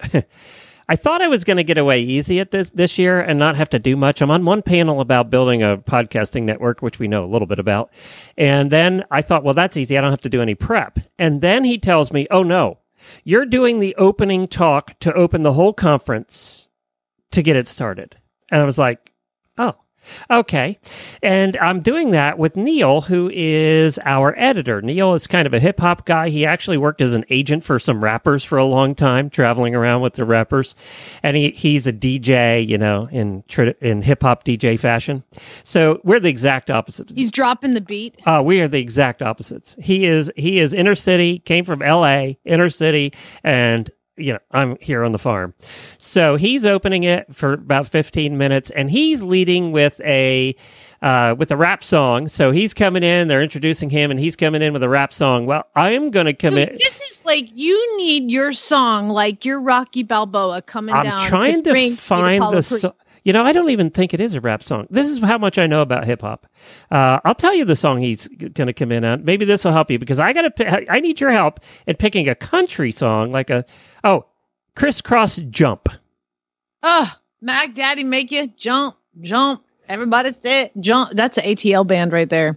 I thought I was going to get away easy at this this year and not have to do much. I'm on one panel about building a podcasting network, which we know a little bit about, and then I thought, well, that's easy. I don't have to do any prep. And then he tells me, oh no, you're doing the opening talk to open the whole conference to get it started. And I was like, oh, okay. And I'm doing that with Neil, who is our editor. Neil is kind of a hip hop guy. He actually worked as an agent for some rappers for a long time, traveling around with the rappers. And he, he's a D J, you know, in tri- in hip hop D J fashion. So we're the exact opposites. He's dropping the beat. Uh, we are the exact opposites. He is he is inner city, came from L A, inner city, and you know, I'm here on the farm. So he's opening it for about fifteen minutes, and he's leading with a uh, with a rap song. So he's coming in, they're introducing him, and he's coming in with a rap song. Well, I'm going to come Dude, in. this is like you need your song, like your Rocky Balboa coming I'm down. trying to, bring find Apollo the Creed. so- You know, I don't even think it is a rap song. This is how much I know about hip hop. Uh, I'll tell you the song he's going to come in on. Maybe this will help you because I got to. I need your help in picking a country song like a oh, Crisscross Jump. Oh, Mac Daddy make you jump, jump. Everybody say jump. That's an A T L band right there.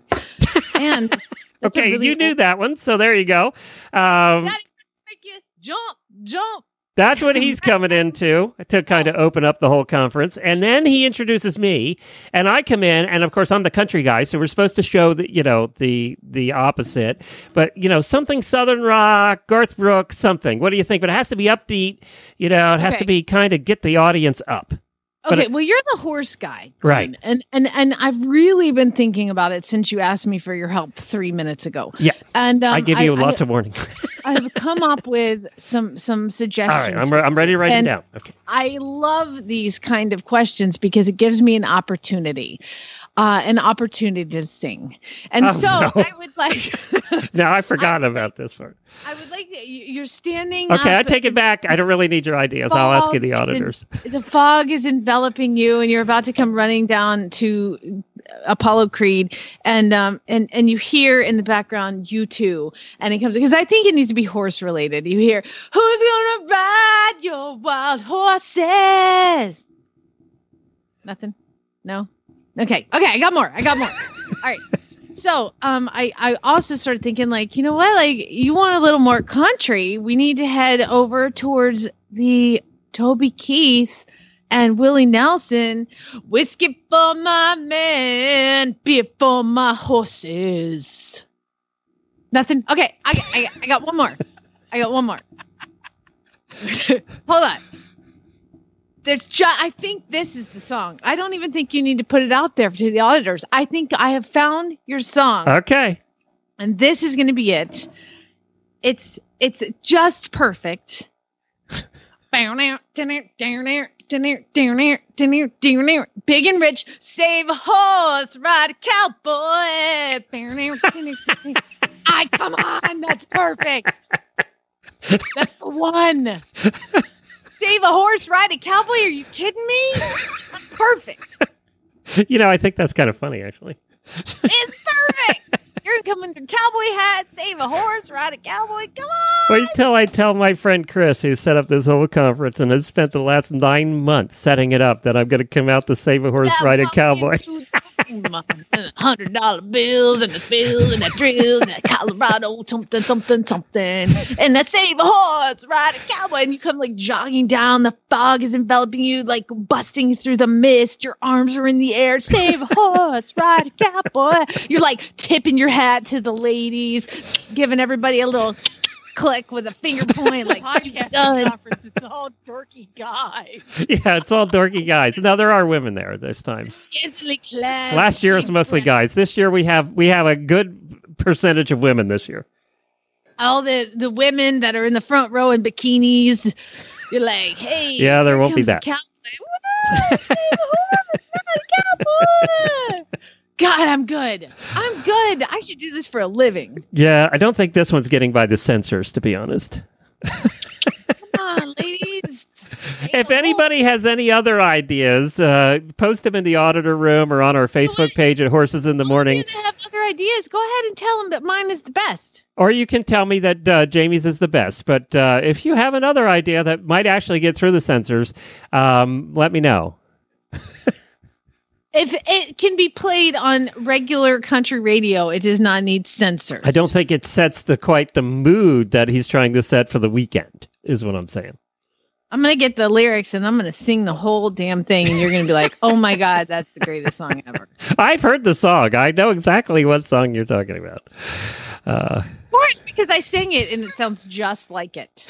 And that's a Okay, really you knew old- that one, so there you go. Um, Daddy make you jump, jump. That's what he's coming into to kind of open up the whole conference. And then he introduces me, and I come in, and of course I'm the country guy, so we're supposed to show the, you know, the the opposite. But, you know, something Southern rock, Garth Brooks, something. What do you think? But it has to be upbeat, you know, it has Okay. to be kind of get the audience up. But Okay, it- well, you're the horse guy, Right. And and and I've really been thinking about it since you asked me for your help three minutes ago. Yeah. And um, I give you I, lots I, of warning. I've come up with some some suggestions. All right, I'm, re- I'm ready to write And it down. Okay. I love these kind of questions because it gives me an opportunity, uh, an opportunity to sing. And Oh, so no. I would like, Now I forgot about this part. I would like to. you- You're standing. Okay, I up, take it back. I don't really need your ideas. I'll ask you the fog is in- auditors. the fog is enveloping you, and you're about to come running down to Apollo Creed, and um and and you hear in the background "You Too," and it comes because I think it needs to be horse related. You hear, "Who's gonna ride your wild horses?" Nothing. No. Okay. Okay. I got more. I got more. All right. So, um, I, I also started thinking, like, you know what? Like, you want a little more country. We need to head over towards the Toby Keith and Willie Nelson. Whiskey for my men, beer for my horses. Nothing. Okay, I got, I got, I got one more. I got one more. Hold on. There's just, I think this is the song. I don't even think you need to put it out there to the auditors. I think I have found your song. Okay. And this is going to be it. It's it's just perfect. Big and rich, save a horse, ride a cowboy. I come on, that's perfect. That's the one. Save a horse, ride a cowboy. Are you kidding me? That's perfect. You know, I think that's kind of funny, actually. It's perfect. You're gonna come in your cowboy hat, save a horse, ride a cowboy. Come on. Wait till I tell my friend Chris, who set up this whole conference and has spent the last nine months setting it up, that I'm going to come out to save a horse, yeah, ride a cowboy. Hundred dollar bills and the bills and the drills and that Colorado something something something and that save a horse, ride a cowboy, and you come like jogging down. The fog is enveloping you, like busting through the mist. Your arms are in the air. Save a horse, ride a cowboy. You're like tipping your hat to the ladies, giving everybody a little click with a finger point, like podcast conference. It's all dorky guys. Yeah, it's all dorky guys. Now there are women there this time. Scantily clad. Last year it's mostly guys. This year we have we have a good percentage of women this year. All the the women that are in the front row in bikinis. You're like, hey. Yeah, there won't be that. Cowboy. God, I'm good. I'm good. I should do this for a living. Yeah, I don't think this one's getting by the censors, to be honest. Come on, ladies. If anybody has any other ideas, uh, post them in the auditor room or on our Facebook page at Horses in the Morning. If you have other ideas, go ahead and tell them that mine is the best. Or you can tell me that uh, Jamie's is the best. But uh, if you have another idea that might actually get through the censors, um, let me know. If it can be played on regular country radio, it does not need censors. I don't think it sets the quite the mood that he's trying to set for the weekend, is what I'm saying. I'm going to get the lyrics and I'm going to sing the whole damn thing. And you're going to be like, oh my God, that's the greatest song ever. I've heard the song. I know exactly what song you're talking about. Uh, of course, because I sing it and it sounds just like it.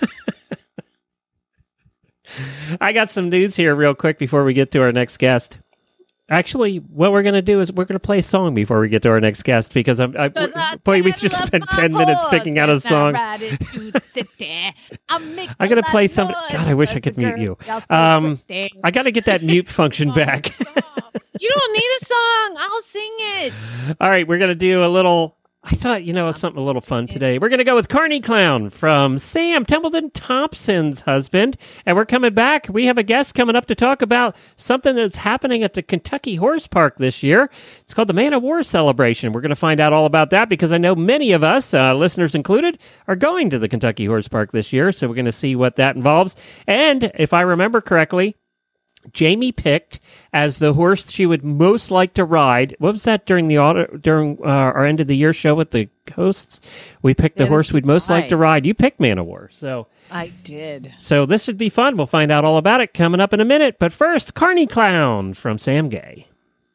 I got some news here real quick before we get to our next guest. Actually, what we're going to do is we're going to play a song before we get to our next guest, because I'm, I, boy, we just spent ten minutes picking out a song. I'm going to play somebody. God, I wish I could mute you. Um, I got to get that mute function back. You don't need a song. I'll sing it. All right, we're going to do a little... I thought, you know, something a little fun today. We're going to go with Carney Clown from Sam Templeton Thompson's husband. And we're coming back. We have a guest coming up to talk about something that's happening at the Kentucky Horse Park this year. It's called the Man of War Celebration. We're going to find out all about that because I know many of us, uh, listeners included, are going to the Kentucky Horse Park this year. So we're going to see what that involves. And if I remember correctly, Jamie picked as the horse she would most like to ride. What was that during the auto, during uh, our end of the year show with the hosts? We picked the horse we'd most right. like to ride. You picked Man of War, so I did. So this should be fun. We'll find out all about it coming up in a minute. But first, Carney Clown from Sam Gay.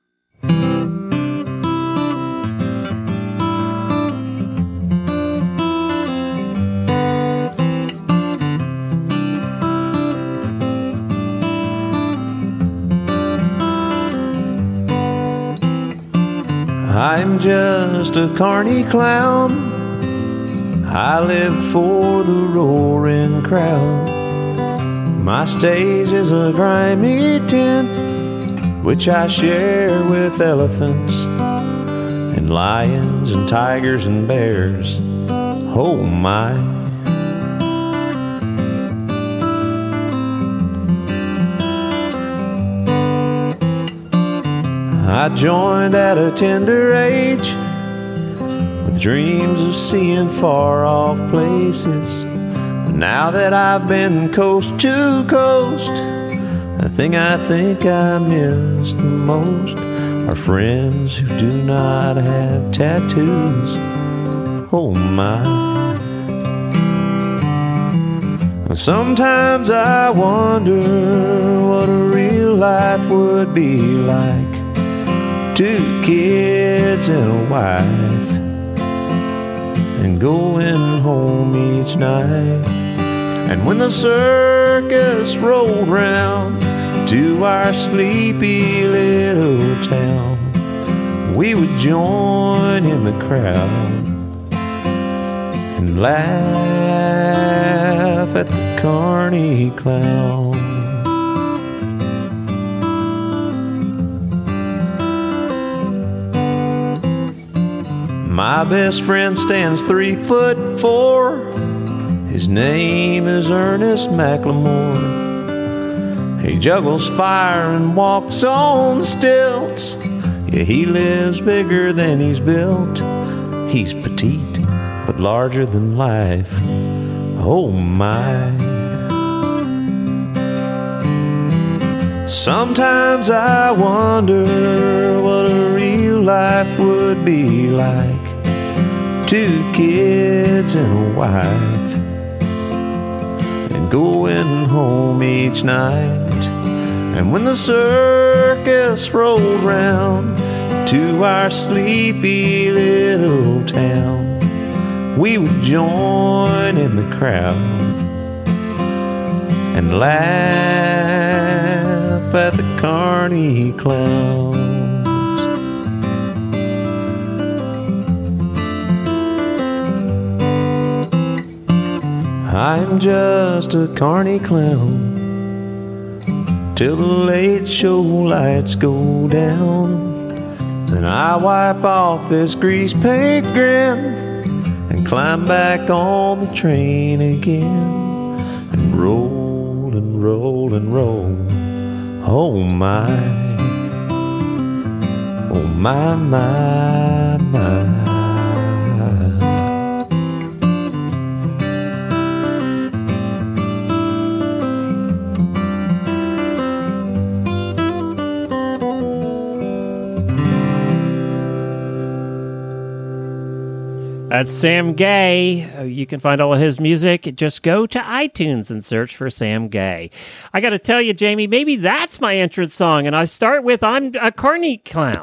I'm just a carny clown. I live for the roaring crowd. My stage is a grimy tent, which I share with elephants and lions and tigers and bears. Oh my. I joined at a tender age with dreams of seeing far off places. But now that I've been coast to coast, the thing I think I miss the most are friends who do not have tattoos. Oh my. Sometimes I wonder what a real life would be like. Two kids and a wife. and going home each night. And when the circus rolled round to our sleepy little town, we would join in the crowd and laugh at the Carney clown. My best friend stands three foot four. His name is Ernest McLemore. He juggles fire and walks on stilts. Yeah, he lives bigger than he's built. He's petite, but larger than life. Oh my. Sometimes I wonder what a real life would be like. Two kids and a wife, and going home each night. And when the circus rolled round to our sleepy little town, we would join in the crowd and laugh at the Carney clowns. I'm just a Carney clown till the late show lights go down. Then I wipe off this grease paint grin and climb back on the train again and roll and roll and roll. Oh my, oh my, my, my. That's Sam Gay. You can find all of his music. Just go to iTunes and search for Sam Gay. I got to tell you, Jamie, maybe that's my entrance song, and I start with I'm a Carney clown.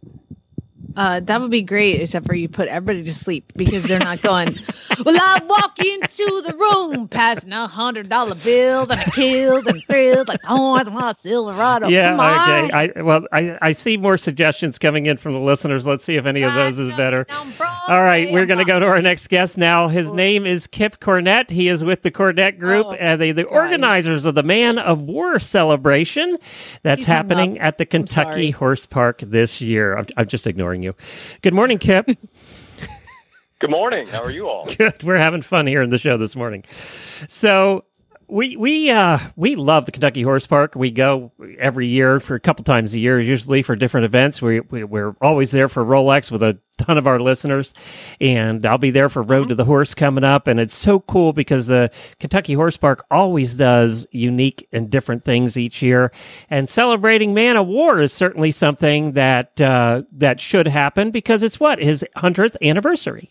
Uh, that would be great, except for you put everybody to sleep because they're not going, well, I walk into the room passing a hundred dollar bills and kills and thrills like horns on my Silverado. Yeah, Come on. okay. I, well, I, I see more suggestions coming in from the listeners. Let's see if any of those is better. All right, we're going to go to our next guest now. His name is Kip Cornett. He is with the Cornett Group, oh, uh, they, the God. organizers of the Man of War celebration that's He's happening at the Kentucky Horse Park this year. I'm, I'm just ignoring you. Good morning, Kip. Good morning. How are you all? Good. We're having fun here in the show this morning. So we we uh, we love the Kentucky Horse Park. We go every year for a couple times a year, usually for different events. We, we we're always there for Rolex with a ton of our listeners, and I'll be there for Road mm-hmm. to the Horse coming up. And it's so cool because the Kentucky Horse Park always does unique and different things each year. And celebrating Man of War is certainly something that uh, that should happen because it's what his hundredth anniversary.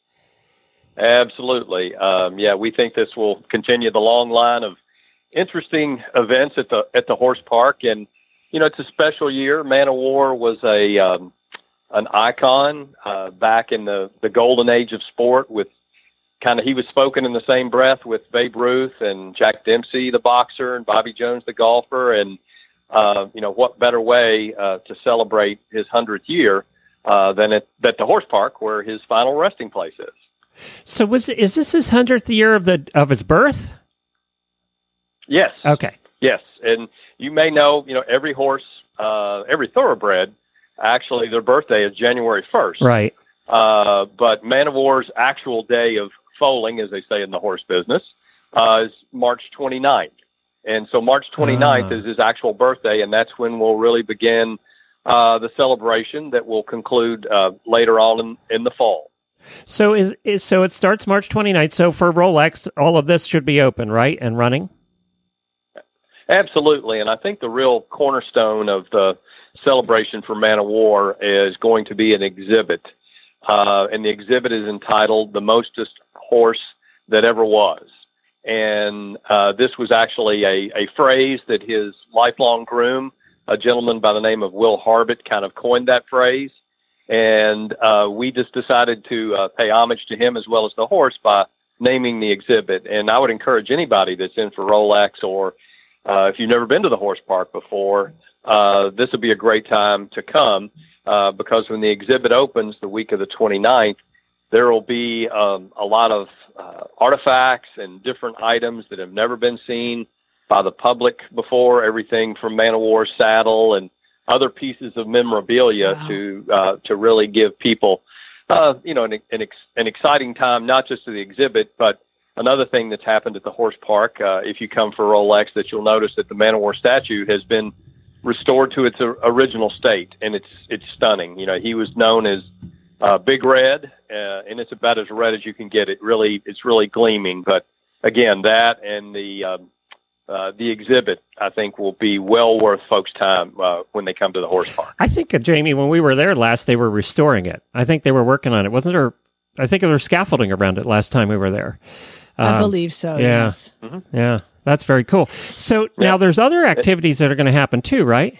Absolutely. Um, yeah, we think this will continue the long line of interesting events at the at the horse park. And, you know, it's a special year. Man of War was a um, an icon uh, back in the, the golden age of sport with kind of, he was spoken in the same breath with Babe Ruth and Jack Dempsey, the boxer, and Bobby Jones, the golfer. And, uh, you know, what better way uh, to celebrate his hundredth year uh, than at, at the horse park where his final resting place is. So was is this his hundredth year of the of his birth? Yes. Okay. Yes, and you may know, you know, every horse, uh, every thoroughbred, actually, their birthday is January first. Right. Uh, but Man of War's actual day of foaling, as they say in the horse business, uh, is March twenty-ninth. And so March twenty-ninth uh. is his actual birthday, and that's when we'll really begin uh, the celebration that will conclude uh, later on in, in the fall. So is, is so it starts March twenty-ninth. So for Rolex, all of this should be open, right, and running? Absolutely, and I think the real cornerstone of the celebration for Man of War is going to be an exhibit, uh, and the exhibit is entitled "The Mostest Horse That Ever Was." And uh, this was actually a, a phrase that his lifelong groom, a gentleman by the name of Will Harbit, kind of coined that phrase. And uh, we just decided to uh, pay homage to him as well as the horse by naming the exhibit. And I would encourage anybody that's in for Rolex, or uh, if you've never been to the horse park before, uh, this would be a great time to come uh, because when the exhibit opens the week of the twenty-ninth, there will be um, a lot of uh, artifacts and different items that have never been seen by the public before, everything from Man of War's saddle and other pieces of memorabilia wow. to uh, to really give people, uh, you know, an, an, ex- an exciting time, not just to the exhibit, but another thing that's happened at the horse park, uh, if you come for Rolex, that you'll notice that the Man of War statue has been restored to its uh, original state, and it's it's stunning. You know, he was known as uh, Big Red, uh, and it's about as red as you can get. It really, it's really gleaming. But again, that and the um, uh, the exhibit, I think, will be well worth folks' time uh, when they come to the horse park. I think, uh, Jamie, when we were there last, they were restoring it. I think they were working on it. Wasn't there? I think there was scaffolding around it last time we were there. I um, believe so. Yeah, Yes. Mm-hmm. Yeah, that's very cool. So Yeah. now there's other activities that are going to happen too, right?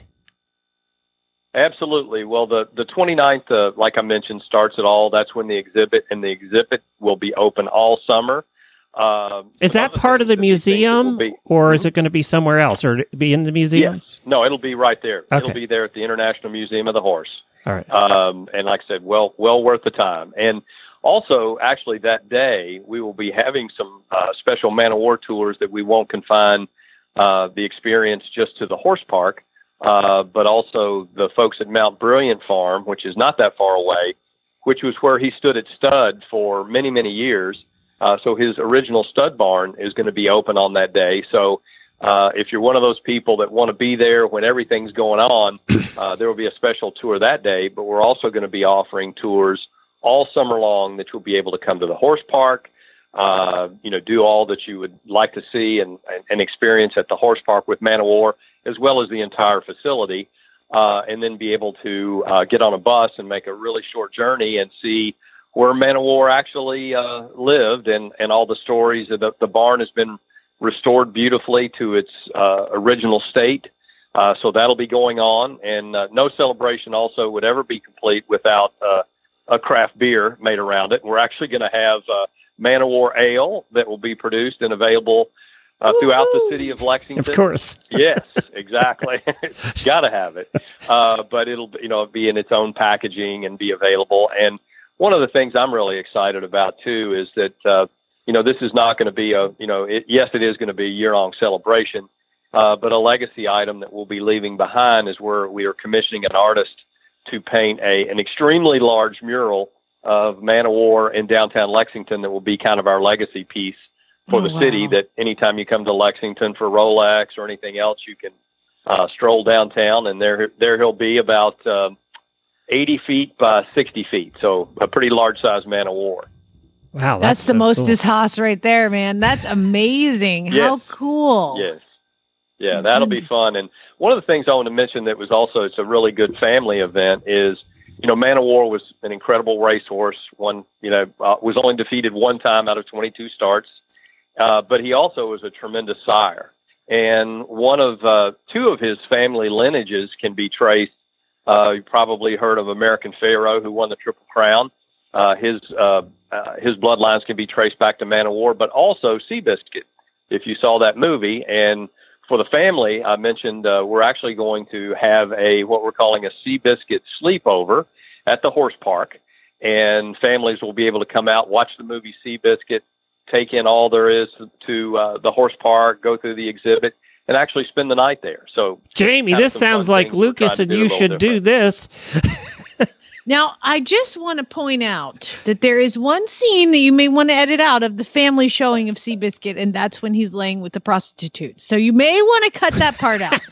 Absolutely. Well, the, the twenty-ninth, uh, like I mentioned, starts at all. That's when the exhibit, and the exhibit will be open all summer. Um, Is that part of the museum, be- or is it going to be somewhere else, or be in the museum? Yes. No, it'll be right there. Okay. It'll be there at the International Museum of the Horse. All right. Um, and like I said, well, well worth the time. And also, actually, that day, we will be having some uh, special Man of War tours that we won't confine uh, the experience just to the horse park, uh, but also the folks at Mount Brilliant Farm, which is not that far away, which was where he stood at stud for many, many years. Uh, so his original stud barn is going to be open on that day. So uh, if you're one of those people that want to be there when everything's going on, uh, there will be a special tour that day, but we're also going to be offering tours all summer long that you'll be able to come to the horse park, uh, you know, do all that you would like to see and, and, and experience at the horse park with Man of War, as well as the entire facility, uh, and then be able to uh, get on a bus and make a really short journey and see where Man of War actually uh, lived, and, and all the stories. The, the barn has been restored beautifully to its uh, original state, uh, so that'll be going on. And uh, no celebration also would ever be complete without uh, a craft beer made around it. We're actually going to have uh, Man of War ale that will be produced and available uh, throughout the city of Lexington. Of course. Yes, exactly. Got to have it. Uh, but it'll, you know, be in its own packaging and be available. And one of the things I'm really excited about too is that, uh, you know, this is not going to be a, you know, it, yes, it is going to be a year-long celebration, uh, but a legacy item that we'll be leaving behind is where we are commissioning an artist to paint a an extremely large mural of Man of War in downtown Lexington that will be kind of our legacy piece for Oh, the city, wow. that anytime you come to Lexington for Rolex or anything else, you can uh, stroll downtown, and there there he'll be about um, eighty feet by sixty feet, so a pretty large-sized Man of War. Wow, That's, that's, the so mostest cool. Haas right there, man. That's amazing. How Yes. cool. Yes. Yeah, that'll be fun. And one of the things I want to mention that was also, it's a really good family event is, you know, Man of War was an incredible racehorse. One, you know, uh, was only defeated one time out of twenty-two starts, uh, but he also was a tremendous sire. And one of, uh, two of his family lineages can be traced. Uh, you probably heard of American Pharaoh, who won the Triple Crown. Uh, his, uh, uh, his bloodlines can be traced back to Man of War, but also Seabiscuit, if you saw that movie. And for the family, I mentioned uh, we're actually going to have a what we're calling a Seabiscuit sleepover at the horse park, and families will be able to come out, watch the movie Seabiscuit, take in all there is to uh, the horse park, go through the exhibit, and actually spend the night there. So, Jamie, kind of this some sounds fun like things we're Lucas trying and to do you a little should do different. this. Now, I just want to point out that there is one scene that you may want to edit out of the family showing of Seabiscuit, and that's when he's laying with the prostitute. So you may want to cut that part out.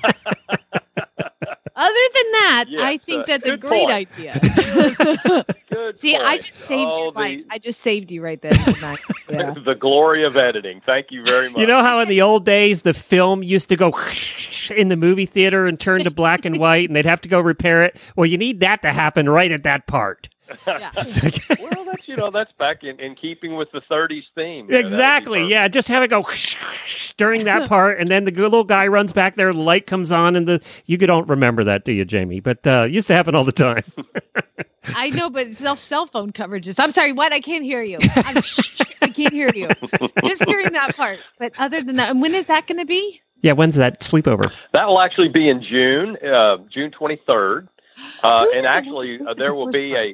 Other than that, Yes, I think uh, that's a good great point. idea. Good See, I point. just saved Oh, your the- life. I just saved you right there. didn't I? Yeah. the glory of editing. Thank you very much. You know how in the old days the film used to go in the movie theater and turn to black and white, and they'd have to go repair it? Well, you need that to happen right at that part. Yeah. Well, that's, you know, that's back in, in keeping with the thirties theme. You know, that'd be Exactly. perfect. Yeah, just have it go during that part, and then the good little guy runs back there, the light comes on, and the you don't remember that, do you, Jamie? But uh, it used to happen all the time. I know, but cell cell phone coverages. I'm sorry, what? I can't hear you. I'm, I can't hear you. Just during that part. But other than that, and when is that going to be? Yeah, when's that sleepover? That will actually be in June, uh, June twenty-third. Uh, and actually, uh, there will be a...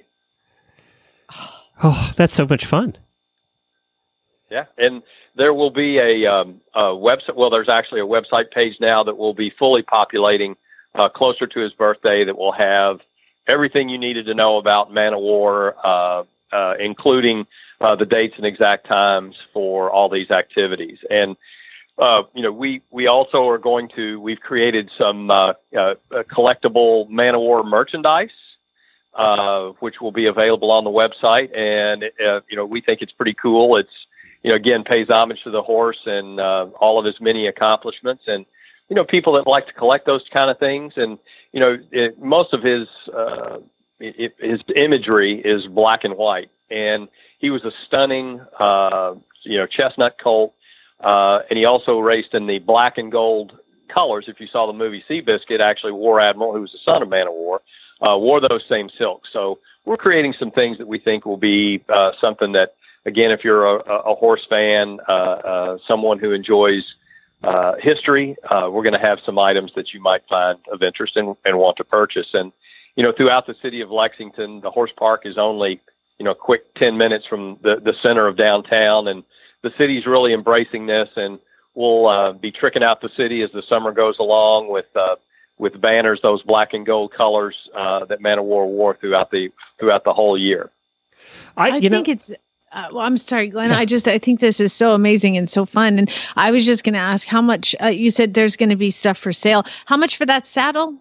Oh, that's so much fun. Yeah, and there will be a, um, a website. Well, there's actually a website page now that will be fully populating uh, closer to his birthday that will have everything you needed to know about Man of War, uh, uh, including uh, the dates and exact times for all these activities. And, uh, you know, we, we also are going to, we've created some uh, uh, collectible Man of War merchandise, uh, which will be available on the website. And, uh, you know, we think it's pretty cool. It's, you know, again, pays homage to the horse and uh, all of his many accomplishments. And, you know, people that like to collect those kind of things. And, you know, it, most of his uh, it, his imagery is black and white. And he was a stunning, uh, you know, chestnut colt. Uh, and he also raced in the black and gold colors. If you saw the movie Seabiscuit, actually War Admiral, who was the son of Man of War, uh, wore those same silks. So we're creating some things that we think will be uh, something that, again, if you're a, a horse fan, uh, uh, someone who enjoys uh, history, uh, we're going to have some items that you might find of interest and, and want to purchase. And, you know, throughout the city of Lexington, the horse park is only, you know, a quick ten minutes from the, the center of downtown. And the city's really embracing this. And we'll uh, be tricking out the city as the summer goes along with uh, with banners, those black and gold colors uh, that Man of War wore throughout the throughout the whole year. I, I think know, it's. Uh, well, I'm sorry, Glenn. Yeah. I just I think this is so amazing and so fun. And I was just going to ask how much. Uh, you said there's going to be stuff for sale. How much for that saddle?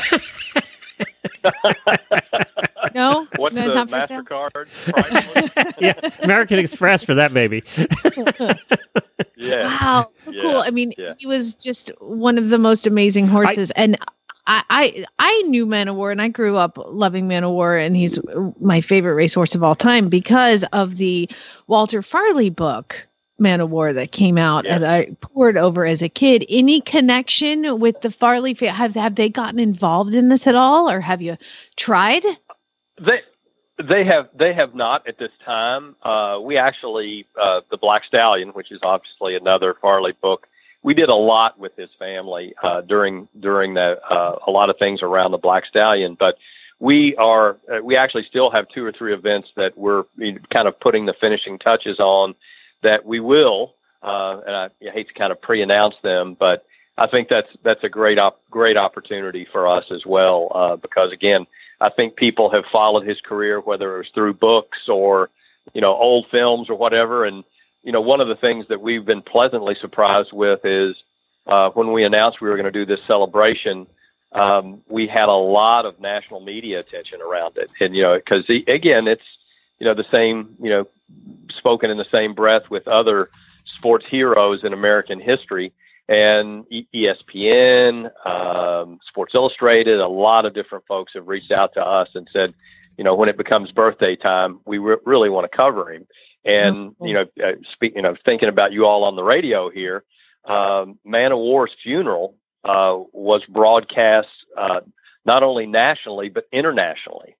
No, what's no, the not MasterCard? Yeah, American Express for that baby. Yeah. Wow, so yeah. cool. I mean, yeah. he was just one of the most amazing horses, I, and I, I I knew Man of War, and I grew up loving Man of War, and he's my favorite racehorse of all time because of the Walter Farley book, Man of War, that came out yeah. as I poured over as a kid. Any connection with the Farley? Have have they gotten involved in this at all, or have you tried? They they have they have not at this time. Uh, we actually uh, the Black Stallion, which is obviously another Farley book. We did a lot with his family uh, during during the uh, a lot of things around the Black Stallion, but we are uh, we actually still have two or three events that we're you know, kind of putting the finishing touches on. That we will, uh, and I, I hate to kind of pre-announce them, but I think that's that's a great op- great opportunity for us as well, uh, because again, I think people have followed his career, whether it was through books or you know old films or whatever. And you know, one of the things that we've been pleasantly surprised with is uh, when we announced we were going to do this celebration, um, we had a lot of national media attention around it, and you know, because again, it's you know the same you know. spoken in the same breath with other sports heroes in American history, and E S P N, um, Sports Illustrated, a lot of different folks have reached out to us and said, you know, when it becomes birthday time, we re- really want to cover him. And, mm-hmm. you know, uh, speak, you know, thinking about you all on the radio here, um, Man of War's funeral uh, was broadcast uh, not only nationally, but internationally.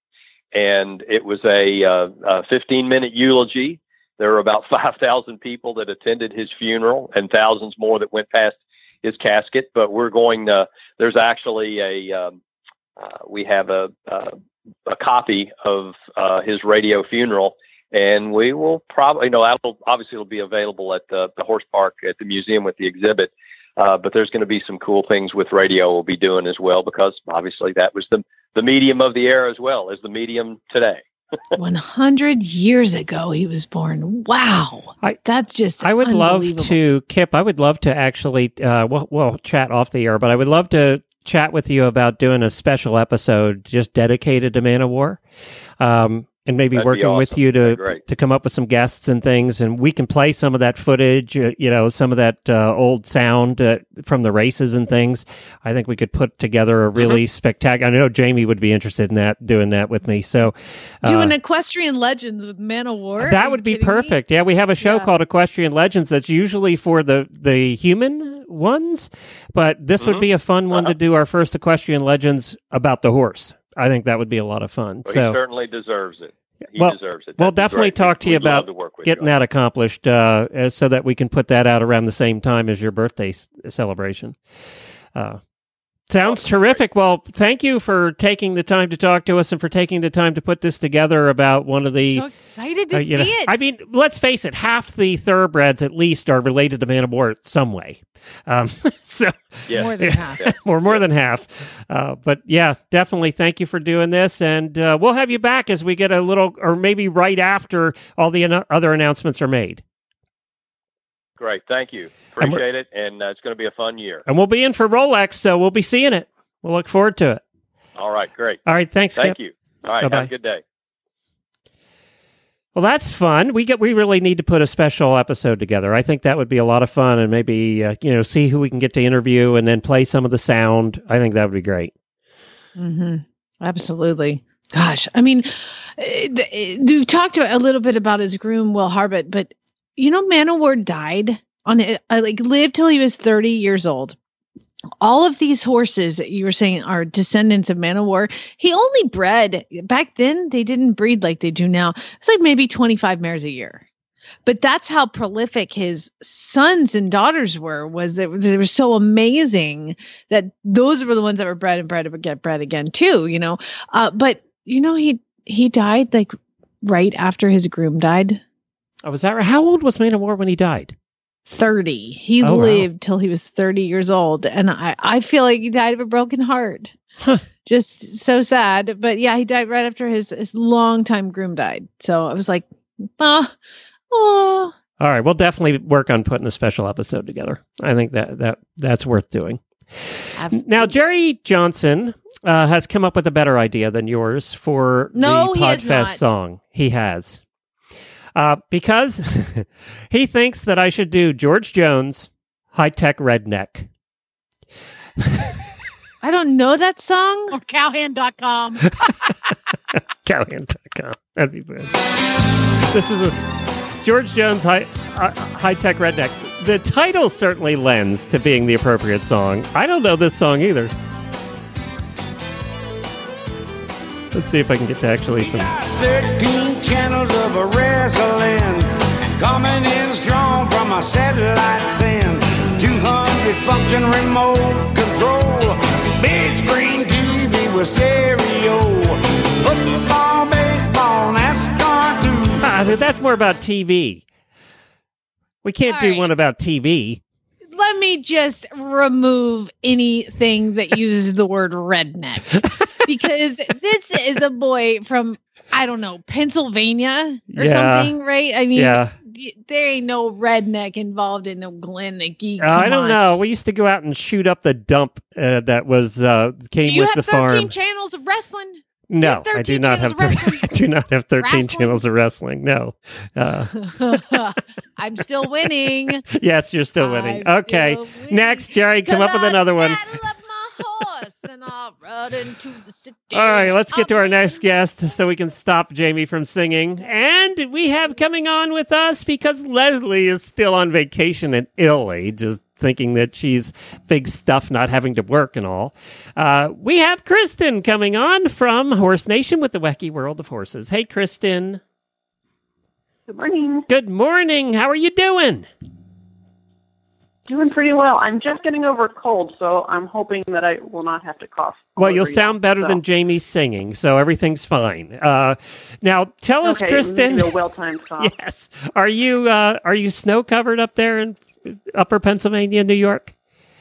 And it was a, uh, a fifteen minute eulogy. There were about five thousand people that attended his funeral and thousands more that went past his casket. But we're going to, there's actually a, um, uh, we have a, uh, a copy of uh, his radio funeral, and we will probably, you know, that'll, obviously it'll be available at the, the horse park at the museum with the exhibit. Uh, but there's going to be some cool things with radio we'll be doing as well, because obviously that was the, the medium of the era as well as the medium today. one hundred years ago he was born. Wow. I, That's just I would love to, Kip, I would love to actually, uh, we'll, we'll chat off the air, but I would love to chat with you about doing a special episode just dedicated to Man of War. Um, and maybe That'd be working with awesome. you to That'd be great. to come up with some guests and things, and we can play some of that footage, uh, you know, some of that uh, old sound uh, from the races and things. I think we could put together a really Mm-hmm. spectacular. I know Jamie would be interested in that, doing that with me. So uh, Doing Equestrian Legends with Man of War. Are that you would be kidding me? perfect. Yeah, we have a show Yeah. called Equestrian Legends that's usually for the the human ones, but this would Mhm. be a fun one Uh-huh. to do our first Equestrian Legends about the horse. I think that would be a lot of fun. But so he certainly deserves it. He well, deserves it. we'll That'd be definitely great. talk to you We'd love about to work with getting you. that accomplished uh, uh, so that we can put that out around the same time as your birthday s- celebration. Uh, sounds terrific. Well, thank you for taking the time to talk to us and for taking the time to put this together about one of the. So excited to uh, see you know, it. I mean, let's face it, half the thoroughbreds at least are related to Man of War some way. Um, so Yeah. More than half. Yeah. or more than half. Uh, but yeah, definitely thank you for doing this. And uh, we'll have you back as we get a little, or maybe right after all the an- other announcements are made. Great. Thank you. And we're- Appreciate it. And uh, it's going to be a fun year. And we'll be in for Rolex, so we'll be seeing it. We'll look forward to it. All right. Great. All right, thanks, Thank Skip. you. All right. Bye-bye. Have a good day. Well, that's fun. We get we really need to put a special episode together. I think that would be a lot of fun, and maybe uh, you know see who we can get to interview, and then play some of the sound. I think that would be great. Mm-hmm. Absolutely. Gosh, I mean, you talked a little bit about his groom, Will Harbut, but you know, Man of War died on it, uh, like lived till he was thirty years old. All of these horses that you were saying are descendants of Man of War. He only bred back then. They didn't breed like they do now. It's like maybe twenty-five mares a year. But that's how prolific his sons and daughters were, was that they were so amazing that those were the ones that were bred and bred and get bred again too, you know. Uh, but you know, he he died like right after his groom died. Oh, was that right? How old was Man of War when he died? thirty. He Oh, wow. lived till he was thirty years old. And I, I feel like he died of a broken heart. Huh. Just so sad. But yeah, he died right after his, his longtime groom died. So I was like, oh, oh. All right, we'll definitely work on putting a special episode together. I think that that that's worth doing. Absolutely. Now, Jerry Johnson uh, has come up with a better idea than yours for No, the he has Podfest not. song. He has. Uh, because he thinks that I should do George Jones, High Tech Redneck. I don't know that song. Or cowhand dot com. Cowhand dot com. That'd be good. This is a George Jones High, uh, High Tech Redneck. The title certainly lends to being the appropriate song. I don't know this song either. Let's see if I can get to actually some. thirteen channels of a wrestling coming in strong from a satellite send. two hundred function remote control. Big screen T V with stereo. Football, baseball, NASCAR too. Ah, that's more about T V. We can't All do right. one about T V. Let me just remove anything that uses the word redneck, because this is a boy from, I don't know, Pennsylvania or Yeah. something, right? I mean, Yeah. y- there ain't no redneck involved in no Glen McGee. Uh, I Come don't on. know. We used to go out and shoot up the dump uh, that was uh, came Do you with have the thirteen farm. channels of wrestling? No, have I do thirteen not have. channels of thir- I do not have thirteen Wrestling? channels of wrestling. No. Uh, I'm still winning. yes, you're still winning. I'm Okay. still winning. Next, Jerry, come 'Cause up with I another one. saddle up my horse and I rode into the city. All right, let's get to our next guest so we can stop Jamie from singing. And we have coming on with us, because Leslie is still on vacation in Italy, just thinking that she's big stuff, not having to work and all. Uh, we have Kristen coming on from Horse Nation with the Wacky World of Horses. Hey, Kristen. Good morning. Good morning. How are you doing? Doing pretty well. I'm just getting over a cold, so I'm hoping that I will not have to cough. all Well, you'll over you, sound better so. than Jamie's singing, so everything's fine. Uh, now, tell us, Okay, Kristen. maybe a well-timed cough. Yes. Are you uh, are you snow covered up there in Upper Pennsylvania, New York?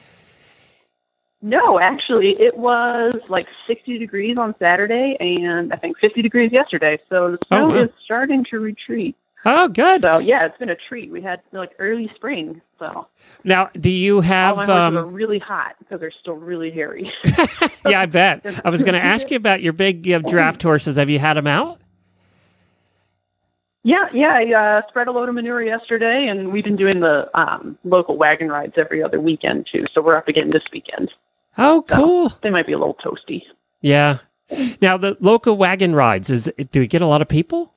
No, actually, it was like sixty degrees on Saturday, and I think fifty degrees yesterday. So the snow Oh, wow. is starting to retreat. Oh, good. So yeah, it's been a treat. We had like early spring, so Now, do you all have? my horses are Um, really hot because they're still really hairy. yeah, I bet. I was going to ask you about your big uh, draft horses. Have you had them out? Yeah, yeah. I uh, spread a load of manure yesterday, and we've been doing the um, local wagon rides every other weekend, too. So we're up again this weekend. Oh, cool. So they might be a little toasty. Yeah. Now, the local wagon rides, is do we get a lot of people?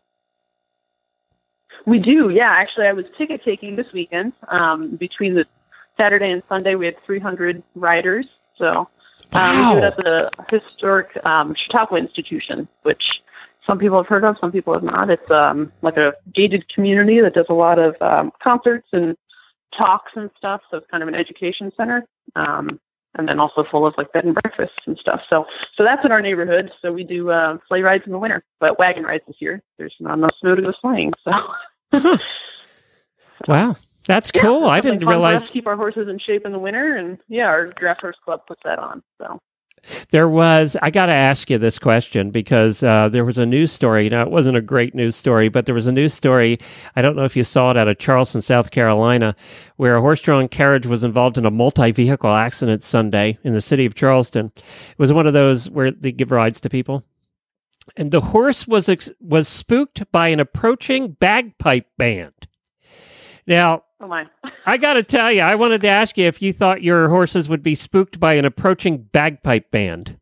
We do, yeah. Actually, I was ticket taking this weekend. Um, between the Saturday and Sunday, we had three hundred riders. So um, wow. we do it at the historic um, Chautauqua Institution, which some people have heard of, some people have not. It's um, like a gated community that does a lot of um, concerts and talks and stuff. So it's kind of an education center, um, and then also full of like bed and breakfasts and stuff. So, so that's in our neighborhood. So we do uh, sleigh rides in the winter, but wagon rides this year. There's not enough snow to go sleighing. So, huh. Wow, that's yeah, cool. I didn't fun for us realize. to keep our horses in shape in the winter, and yeah, our Draft Horse Club puts that on. So. There was, I got to ask you this question because uh, there was a news story. Now, it wasn't a great news story, but there was a news story. I don't know if you saw it out of Charleston, South Carolina, where a horse-drawn carriage was involved in a multi-vehicle accident Sunday in the city of Charleston. It was one of those where they give rides to people. And the horse was ex- was spooked by an approaching bagpipe band. Now, oh my. I got to tell you, I wanted to ask you if you thought your horses would be spooked by an approaching bagpipe band.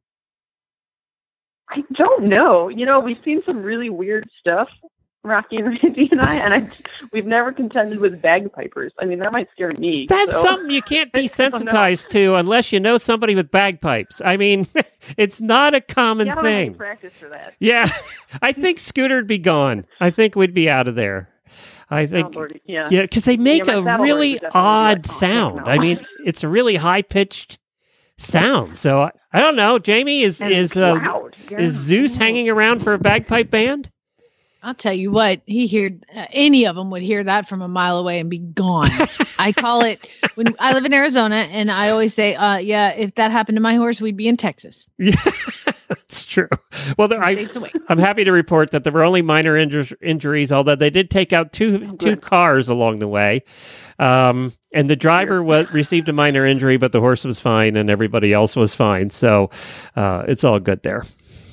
I don't know. You know, we've seen some really weird stuff, Rocky and Randy and I, and I, we've never contended with bagpipers. I mean, that might scare me. That's so. something you can't be sensitized to unless you know somebody with bagpipes. I mean, it's not a common yeah, I don't thing. have any practice for that. Yeah, I think Scooter'd be gone. I think we'd be out of there. I think, oh, yeah, yeah, because they make yeah, a really odd like, oh, sound. I mean, it's a really high pitched sound. So I, I don't know. Jamie, is and is uh, yeah. is Zeus hanging around for a bagpipe band? I'll tell you what, he heard uh, any of them would hear that from a mile away and be gone. I call it when I live in Arizona, and I always say, uh, yeah, if that happened to my horse, we'd be in Texas. Yeah, that's true. Well, there, I, I'm happy to report that there were only minor inju- injuries, although they did take out two oh, two cars along the way. Um, and the driver was received a minor injury, but the horse was fine, and everybody else was fine. So uh, it's all good there.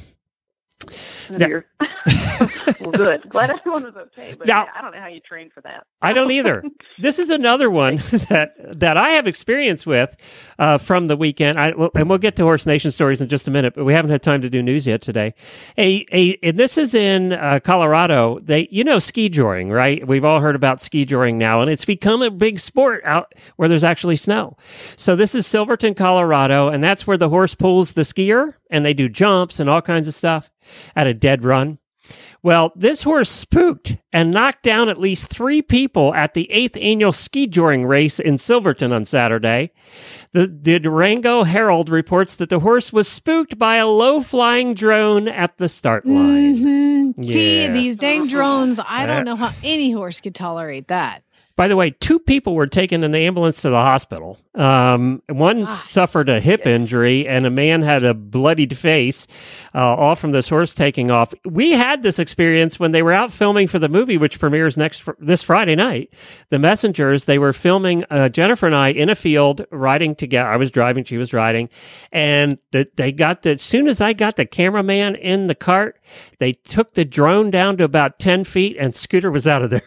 Now, well, good. Glad everyone was okay, but now, yeah, I don't know how you train for that. I don't either. This is another one that that I have experience with uh, from the weekend. I, and we'll get to Horse Nation stories in just a minute, but we haven't had time to do news yet today. A, a and this is in uh, Colorado. They, you know, ski joring, right? We've all heard about ski joring now, and it's become a big sport out where there's actually snow. So this is Silverton, Colorado, and that's where the horse pulls the skier, and they do jumps and all kinds of stuff at a dead run. Well, this horse spooked and knocked down at least three people at the eighth annual ski joring race in Silverton on Saturday. The, the Durango Herald reports that the horse was spooked by a low-flying drone at the start line. Mm-hmm. Yeah. See, these dang drones, I don't know how any horse could tolerate that. By the way, two people were taken in the ambulance to the hospital. Um, one Gosh, suffered a hip yeah. injury, and a man had a bloodied face, uh, all from this horse taking off. We had this experience when they were out filming for the movie, which premieres next fr- this Friday night. The Messengers, they were filming, uh, Jennifer and I, in a field, riding together. I was driving, she was riding, and the, they got the, as soon as I got the cameraman in the cart, they took the drone down to about ten feet, and Scooter was out of there.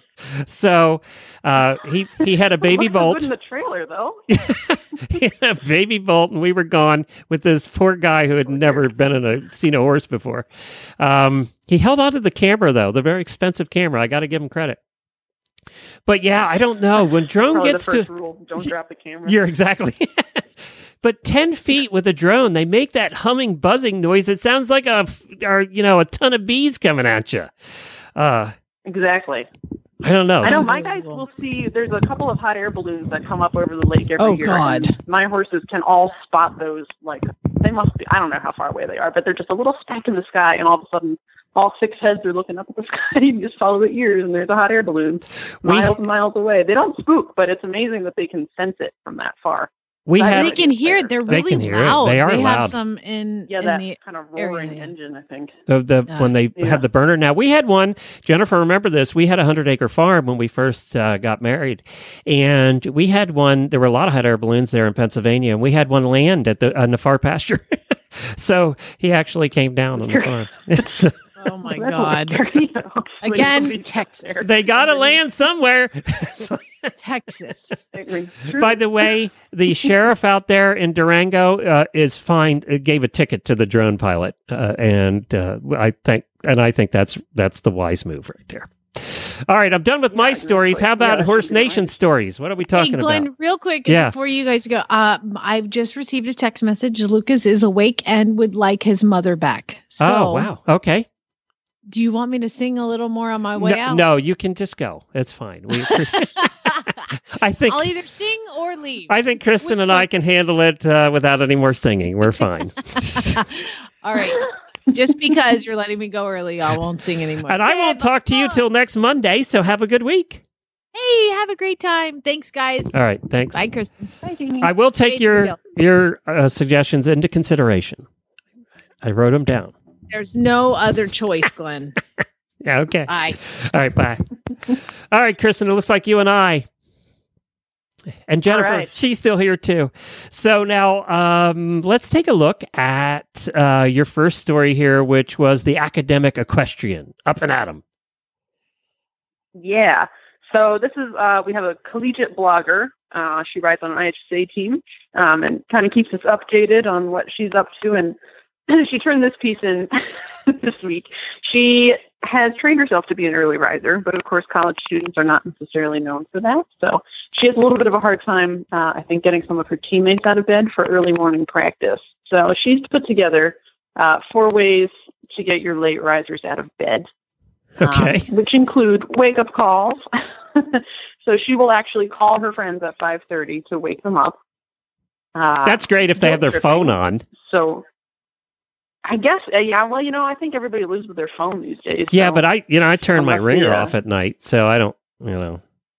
So uh, he he had a baby bolt. Good in the trailer, though. He had a baby bolt, and we were gone with this poor guy who had oh, never dear. been in a seen a horse before. Um, he held on to the camera, though, the very expensive camera. I got to give him credit. But yeah, I don't know when drone Probably gets the first to. Rule, don't drop the camera. You're exactly. But ten feet with a drone, they make that humming, buzzing noise. It sounds like a, or you know, a ton of bees coming at you. Uh, exactly. I don't know. I know my guys will see. There's a couple of hot air balloons that come up over the lake every oh, year. Oh God! My horses can all spot those. Like they must be. I don't know how far away they are, but they're just a little speck in the sky, and all of a sudden, all six heads are looking up at the sky. You just follow the ears, and there's a hot air balloon miles and miles away. They don't spook, but it's amazing that they can sense it from that far. We have, they can hear it. They're really they can hear loud. It. They are they loud. have some in yeah, in that the kind of roaring area. engine. I think the the uh, when they yeah. have the burner. Now we had one. Jennifer, remember this? We had a hundred acre farm when we first uh, got married, and we had one. There were a lot of hot air balloons there in Pennsylvania, and we had one land at the on the far pasture. So he actually came down on the farm. So, Oh my God. You know, again, Texas. They got to land somewhere. Texas. By the way, the sheriff out there in Durango uh, is fined, uh, gave a ticket to the drone pilot. Uh, and uh, I think, and I think that's, that's the wise move right there. All right, I'm done with my stories. How about yeah, Horse Nation stories? What are we talking hey, Glenn, about? Real quick, yeah. before you guys go, um, I've just received a text message. Lucas is awake and would like his mother back. So, oh, wow. Okay. Do you want me to sing a little more on my way no, out? No, you can just go. It's fine. We, I think I'll either sing or leave. I think Kristen Which and one? I can handle it uh, without any more singing. We're fine. All right. Just because you're letting me go early, I won't sing anymore. And I won't talk to you till next Monday, so have a good week. Hey, have a great time. Thanks, guys. All right, thanks. Bye, Kristen. Bye, Jamie. I will take your your uh, suggestions into consideration. I wrote them down. There's no other choice, Glenn. Yeah, okay. Bye. All right, bye. All right, Kristen, it looks like you and I. And Jennifer, right. She's still here too. So now um, let's take a look at uh, your first story here, which was the academic equestrian. Up and at 'em. Yeah. So this is, uh, we have a collegiate blogger. Uh, she writes on an I H S A team um, and kind of keeps us updated on what she's up to. And she turned this piece in this week. She has trained herself to be an early riser, but of course college students are not necessarily known for that. So she has a little bit of a hard time, uh, I think, getting some of her teammates out of bed for early morning practice. So she's put together uh, four ways to get your late risers out of bed, okay, um, which include wake-up calls. So she will actually call her friends at five thirty to wake them up. Uh, That's great if they have their tripping. phone on. So I guess, uh, yeah, well, you know, I think everybody lives with their phone these days. Yeah, so but I, you know, I turn my ringer be, uh, off at night, so I don't, you know,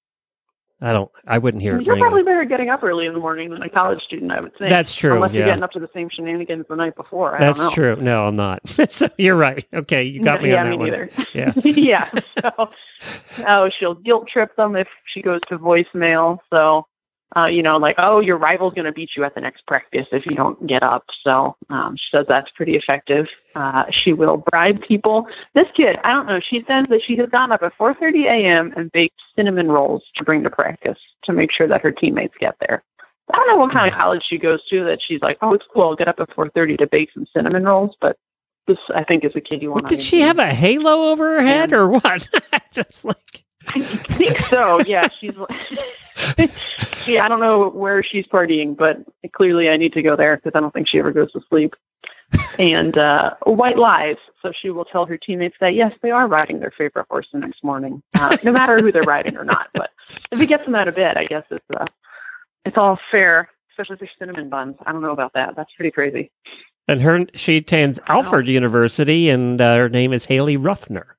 I don't, I wouldn't hear it You're ringing. probably better getting up early in the morning than a college student, I would say. That's true, Unless yeah. you're getting up to the same shenanigans the night before. I That's don't know. true. No, I'm not. So you're right. Okay, you got me yeah, on that me one. Neither. Yeah. yeah. So, oh, she'll guilt trip them if she goes to voicemail. So, uh, you know, like, oh, your rival's going to beat you at the next practice if you don't get up. So um, she says that's pretty effective. Uh, she will bribe people. This kid, I don't know, she says that she has gotten up at four thirty a.m. and baked cinnamon rolls to bring to practice to make sure that her teammates get there. I don't know what kind of college she goes to that she's like, oh, it's cool, I'll get up at four thirty to bake some cinnamon rolls. But this, I think, is a kid you want What, to did she have a halo over her head or what? Just like... I think so, yeah. She's like... Yeah, I don't know where she's partying, but clearly I need to go there because I don't think she ever goes to sleep. And uh, white lies. So she will tell her teammates that, yes, they are riding their favorite horse the next morning, uh, no matter who they're riding or not. But if it gets them out of bed, I guess it's uh, it's all fair, especially if they're cinnamon buns. I don't know about that. That's pretty crazy. And her, she attends Alfred oh. University, and uh, her name is Haley Ruffner.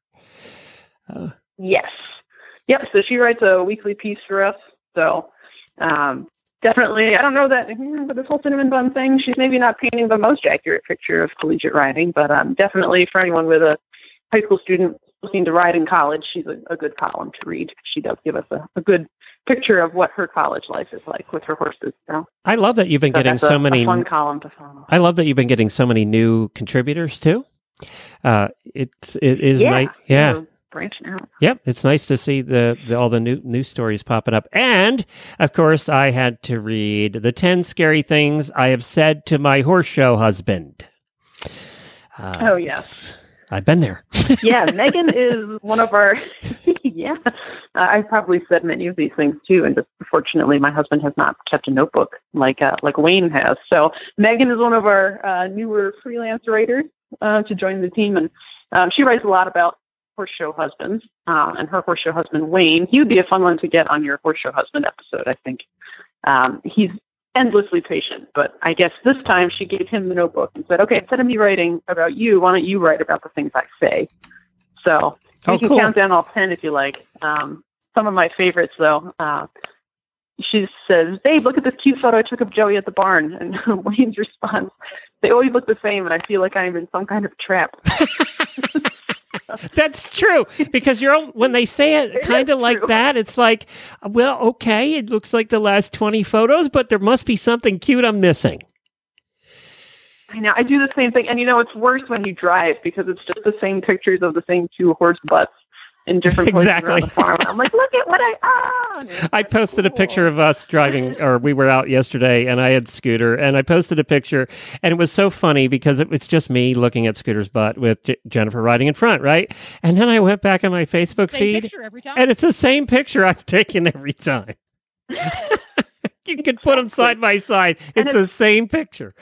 Uh, yes. Yep. So she writes a weekly piece for us. So um, definitely, I don't know that, but this whole cinnamon bun thing, she's maybe not painting the most accurate picture of collegiate riding, but um, definitely for anyone with a high school student looking to ride in college, she's a, a good column to read. She does give us a, a good picture of what her college life is like with her horses. So I love that you've been so getting so a, many a fun column to follow. I love that you've been getting so many new contributors too. Uh, it's it is yeah, nice. Yeah. Branching out. Yep, it's nice to see the, the all the new news stories popping up. And of course, I had to read the ten scary things I have said to my horse show husband. Uh, oh yes, I've been there. Yeah, Megan is one of our. Yeah, uh, I've probably said many of these things too, and just fortunately, my husband has not kept a notebook like uh, like Wayne has. So Megan is one of our uh, newer freelance writers uh, to join the team, and um, she writes a lot about horse show husbands, uh, and her horse show husband, Wayne. He would be a fun one to get on your horse show husband episode, I think. Um, he's endlessly patient, but I guess this time she gave him the notebook and said, okay, instead of me writing about you, why don't you write about the things I say? So oh, you can cool. count down all ten if you like. Um, some of my favorites, though, uh, she says, babe, look at this cute photo I took of Joey at the barn. And Wayne's response, they always look the same, and I feel like I'm in some kind of trap. That's true, because you're when they say it, it kind of like that, it's like, well, okay, it looks like the last twenty photos, but there must be something cute I'm missing. I know. I do the same thing. And, you know, it's worse when you drive because it's just the same pictures of the same two horse butts in different places Exactly. around the farm. I'm like, look at what I ah. I posted a picture of us driving, or we were out yesterday, and I had Scooter, and I posted a picture, and it was so funny because it was just me looking at Scooter's butt with J- Jennifer riding in front, right? And then I went back on my Facebook Same feed, picture every time? and it's the same picture I've taken every time. You could put them side by side. It's, it's the same picture.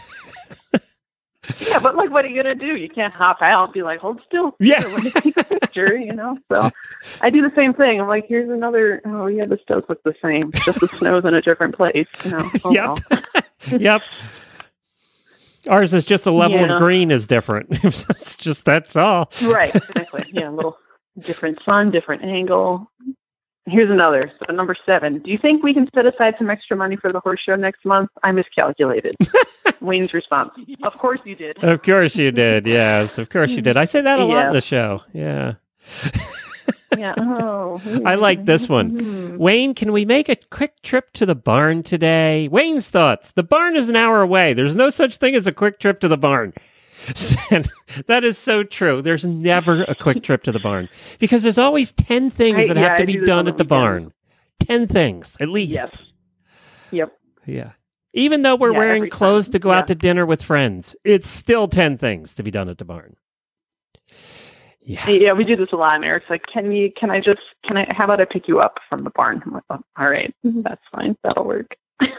Yeah, but like, what are you gonna do? You can't hop out and be like, hold still. Yeah. Let me take a picture, you know. So I do the same thing. I'm like, here's another. Oh yeah, this does look the same. Just the snow's in a different place. You know. Oh, Yep. well. Yep. Ours is just the level Yeah. of green is different. It's just that's all. Right. Exactly. Yeah. A little different sun, different angle. Here's another. So number seven. Do you think we can set aside some extra money for the horse show next month? I miscalculated. Wayne's response. Of course you did. Of course you did. Yes, of course you did. I say that a lot Yeah. in the show. Yeah. Yeah. Oh. I like this one. Wayne, can we make a quick trip to the barn today? Wayne's thoughts. The barn is an hour away. There's no such thing as a quick trip to the barn. And that is so true. There's never a quick trip to the barn because there's always ten things I- that yeah, have to I be do this done on at the the barn. ten things, at least. Yes. Yep. Yeah. Even though we're Yeah, wearing every clothes time. to go Yeah. out to dinner with friends, it's still ten things to be done at the barn. Yeah. Yeah, we do this a lot. And Eric's like, can we, can I just, can I, how about I pick you up from the barn? I'm like, oh, all right, that's fine. That'll work.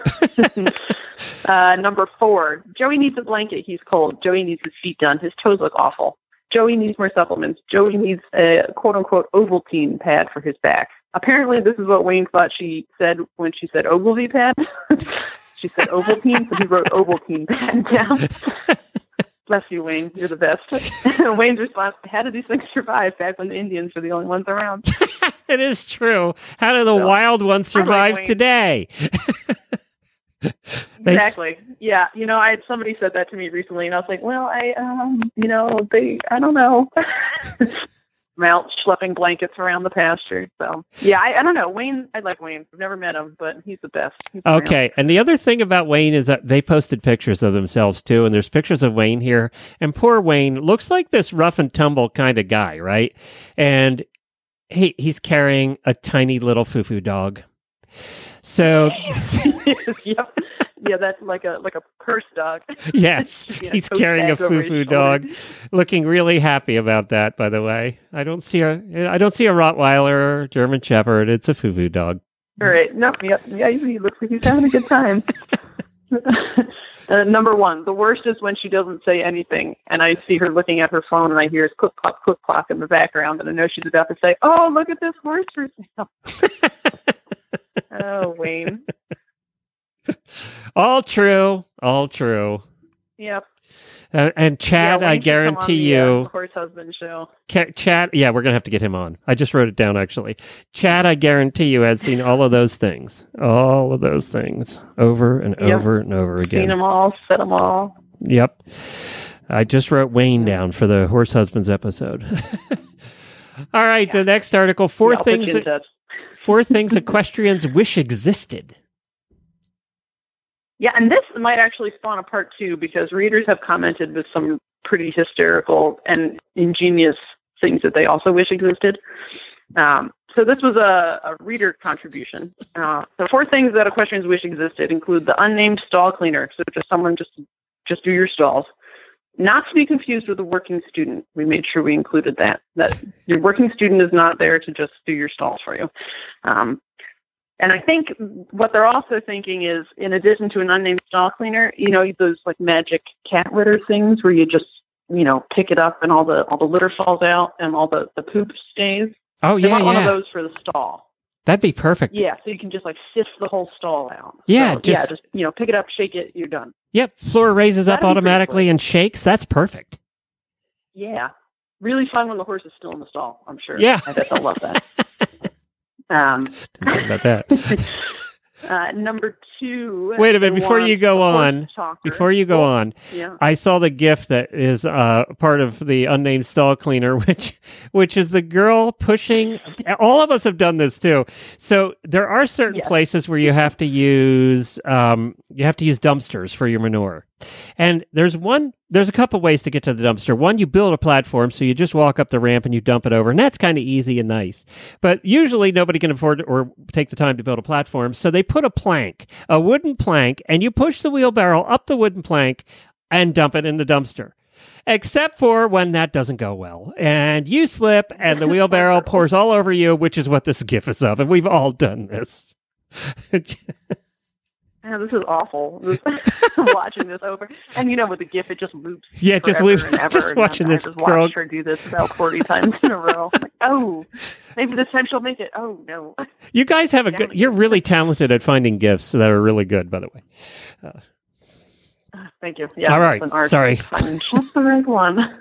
uh, number four, Joey needs a blanket. He's cold. Joey needs his feet done. His toes look awful. Joey needs more supplements. Joey needs a quote unquote Ovaltine pad for his back. Apparently this is what Wayne thought she said when she said Ogilvy pad. She said Ovaltine, so he wrote Ovaltine pad down. Bless you, Wayne. You're the best. Wayne's response, how did these things survive back when the Indians were the only ones around? It is true. How do the So, wild ones I like survive Wayne. today? They s- Exactly. Yeah. You know, I had somebody said that to me recently, and I was like, well, I, um, you know, they, I don't know. I'm out schlepping blankets around the pasture. So, yeah, I, I don't know. Wayne, I like Wayne. I've never met him, but he's the best. He's around. Okay, and the other thing about Wayne is that they posted pictures of themselves too, and there's pictures of Wayne here, and poor Wayne looks like this rough and tumble kind of guy, right? And he he's carrying a tiny little foo-foo dog. So Yep. Yeah, that's like a like a purse dog. yes, Yeah, he's tote carrying a bag over his foo-foo shoulder. dog, looking really happy about that. By the way, I don't see a I don't see a Rottweiler or a German Shepherd. It's a foo-foo dog. All right. No, yep. Yeah, he looks like he's having a good time. uh, number one, the worst is when she doesn't say anything, and I see her looking at her phone, and I hear click clock, click clock in the background, and I know she's about to say, "Oh, look at this horse for sale." Oh, Wayne. All true, all true. Yep. Uh, and Chad, Yeah, I Wayne should come on guarantee the, uh, you. horse husband show. Ca- Chad, yeah, we're gonna have to get him on. I just wrote it down actually. Chad, I guarantee you, has seen all of those things, all of those things, over and Yep. over and over Seen again. them all, said them all. Yep. I just wrote Wayne down for the horse husbands episode. All right, the next article: four Yeah, I'll put things. you in that- touch. four things equestrians wish existed. Yeah, and this might actually spawn a part two because readers have commented with some pretty hysterical and ingenious things that they also wish existed. Um, so this was a, a reader contribution. Uh, the four things that equestrians wish existed include the unnamed stall cleaner, so just someone just just do your stalls. Not to be confused with a working student. We made sure we included that. That your working student is not there to just do your stalls for you. Um, And I think what they're also thinking is, in addition to an unnamed stall cleaner, you know, those like magic cat litter things where you just, you know, pick it up and all the all the litter falls out and all the, the poop stays. Oh They yeah, want one of yeah. those for the stall. That'd be perfect. Yeah, so you can just like sift the whole stall out. Yeah, So, just- yeah, just you know, pick it up, shake it, you're done. Yep. Floor raises up That'd be pretty automatically and shakes. That's perfect. Yeah, really fun when the horse is still in the stall. I'm sure. Yeah. I bet they'll love that. Um, Didn't think about that. uh, number two. Wait a minute, they before want you go a horse on, talker. before you go on, Yeah. I saw the GIF that is uh, part of the unnamed stall cleaner, which which is the girl pushing. All of us have done this too. So there are certain Yes. places where you have to use um, you have to use dumpsters for your manure. And there's one, there's a couple ways to get to the dumpster. One, you build a platform, so you just walk up the ramp and you dump it over, and that's kind of easy and nice. But usually nobody can afford or take the time to build a platform, so they put a plank, a wooden plank, and you push the wheelbarrow up the wooden plank and dump it in the dumpster. Except for when that doesn't go well, and you slip, and the wheelbarrow pours all over you, which is what this GIF is of, and we've all done this. Yeah, this is awful. This, watching this over, and you know, with the GIF, it just loops. Yeah, just loops. Just and watching I this just girl. watched her do this about forty times in a row. Like, oh, maybe this time she'll make it. Oh no. You guys have a good. You're really talented at finding GIFs that are really good, by the way. Uh, Thank you. Yeah. All right. Sorry. Find just the right one.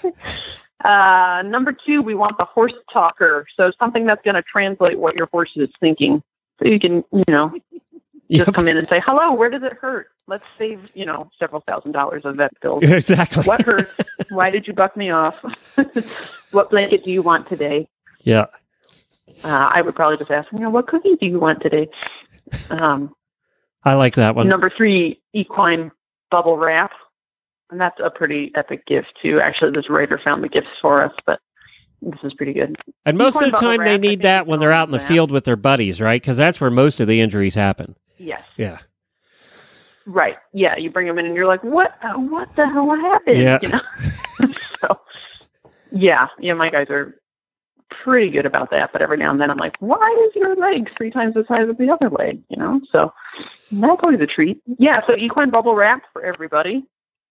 uh, number two, we want the horse talker. So something that's going to translate what your horse is thinking. So you can, you know, just yep. come in and say, hello, where does it hurt? Let's save, you know, several thousand dollars of vet bills. Exactly. What hurts? Why did you buck me off? What blanket do you want today? Yeah. Uh, I would probably just ask, you know, what cookie do you want today? Um, I like that one. Number three, equine bubble wrap. And that's a pretty epic gift, too. Actually, this writer found the gifts for us, but this is pretty good. And most equine of the time, wrap, they need that when they're out in the that. field with their buddies, right? Because that's where most of the injuries happen. Yes. Yeah. Right. Yeah. You bring them in and you're like, what, uh, what the hell happened? Yeah. You know? So, yeah. Yeah. My guys are pretty good about that. But every now and then I'm like, why is your leg three times the size of the other leg? You know? So that's always a treat. Yeah. So equine bubble wrap for everybody.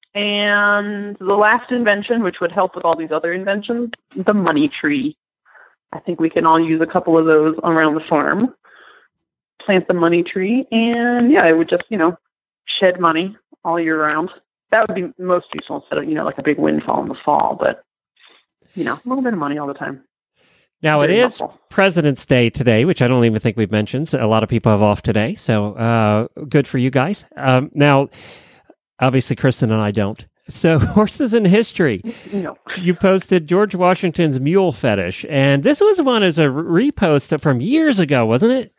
And the last invention, which would help with all these other inventions, the money tree. I think we can all use a couple of those around the farm. Plant the money tree, and yeah, it would just, you know, shed money all year round. That would be most useful instead of, you know, like a big windfall in the fall, but, you know, a little bit of money all the time. Now, Very it is helpful. President's Day today, which I don't even think we've mentioned. So a lot of people have off today, so uh, good for you guys. Um, now, obviously, Kristen and I don't. So, horses in history. No. You posted George Washington's mule fetish, and this was one as a repost from years ago, wasn't it?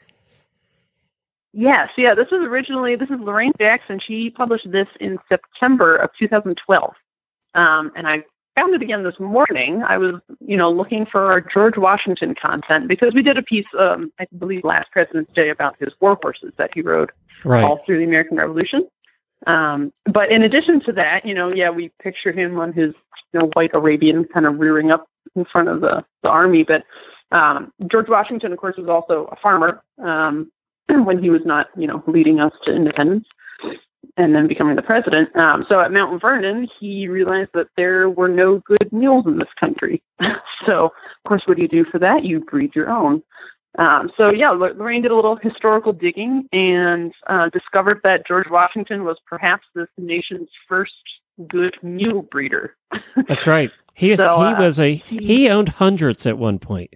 Yes, yeah. This was originally, this is Lorraine Jackson. She published this in September of two thousand twelve. Um, and I found it again this morning. I was, you know, looking for our George Washington content because we did a piece, um, I believe, last President's Day about his war horses that he rode right. all through the American Revolution. Um, but in addition to that, you know, yeah, we picture him on his, you know, white Arabian kind of rearing up in front of the, the army. But um, George Washington, of course, was also a farmer. Um, when he was not, you know, leading us to independence and then becoming the president. Um, so at Mount Vernon, he realized that there were no good mules in this country. So, of course, what do you do for that? You breed your own. Um, so, yeah, Lorraine did a little historical digging and uh, discovered that George Washington was perhaps this nation's first good mule breeder. That's right. He, is, so, he uh, was a, he owned hundreds at one point.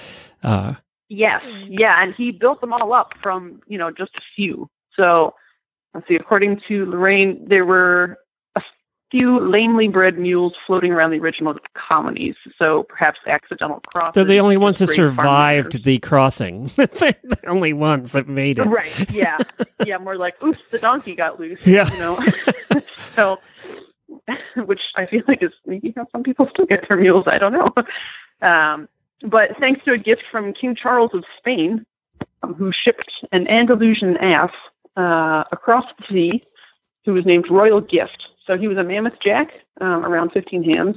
Uh Yes, yeah, and he built them all up from, you know, just a few. So, let's see, according to Lorraine, there were a few lamely bred mules floating around the original colonies, so perhaps accidental crosses. They're the only ones that great survived the crossing. They're the only ones that made it. Right, yeah. Yeah, more like, oops, the donkey got loose, yeah. you know. So, which I feel like is maybe how some people still get their mules, I don't know. Um But thanks to a gift from King Charles of Spain, um, who shipped an Andalusian ass uh, across the sea, who was named Royal Gift. So he was a mammoth jack, um, around fifteen hands.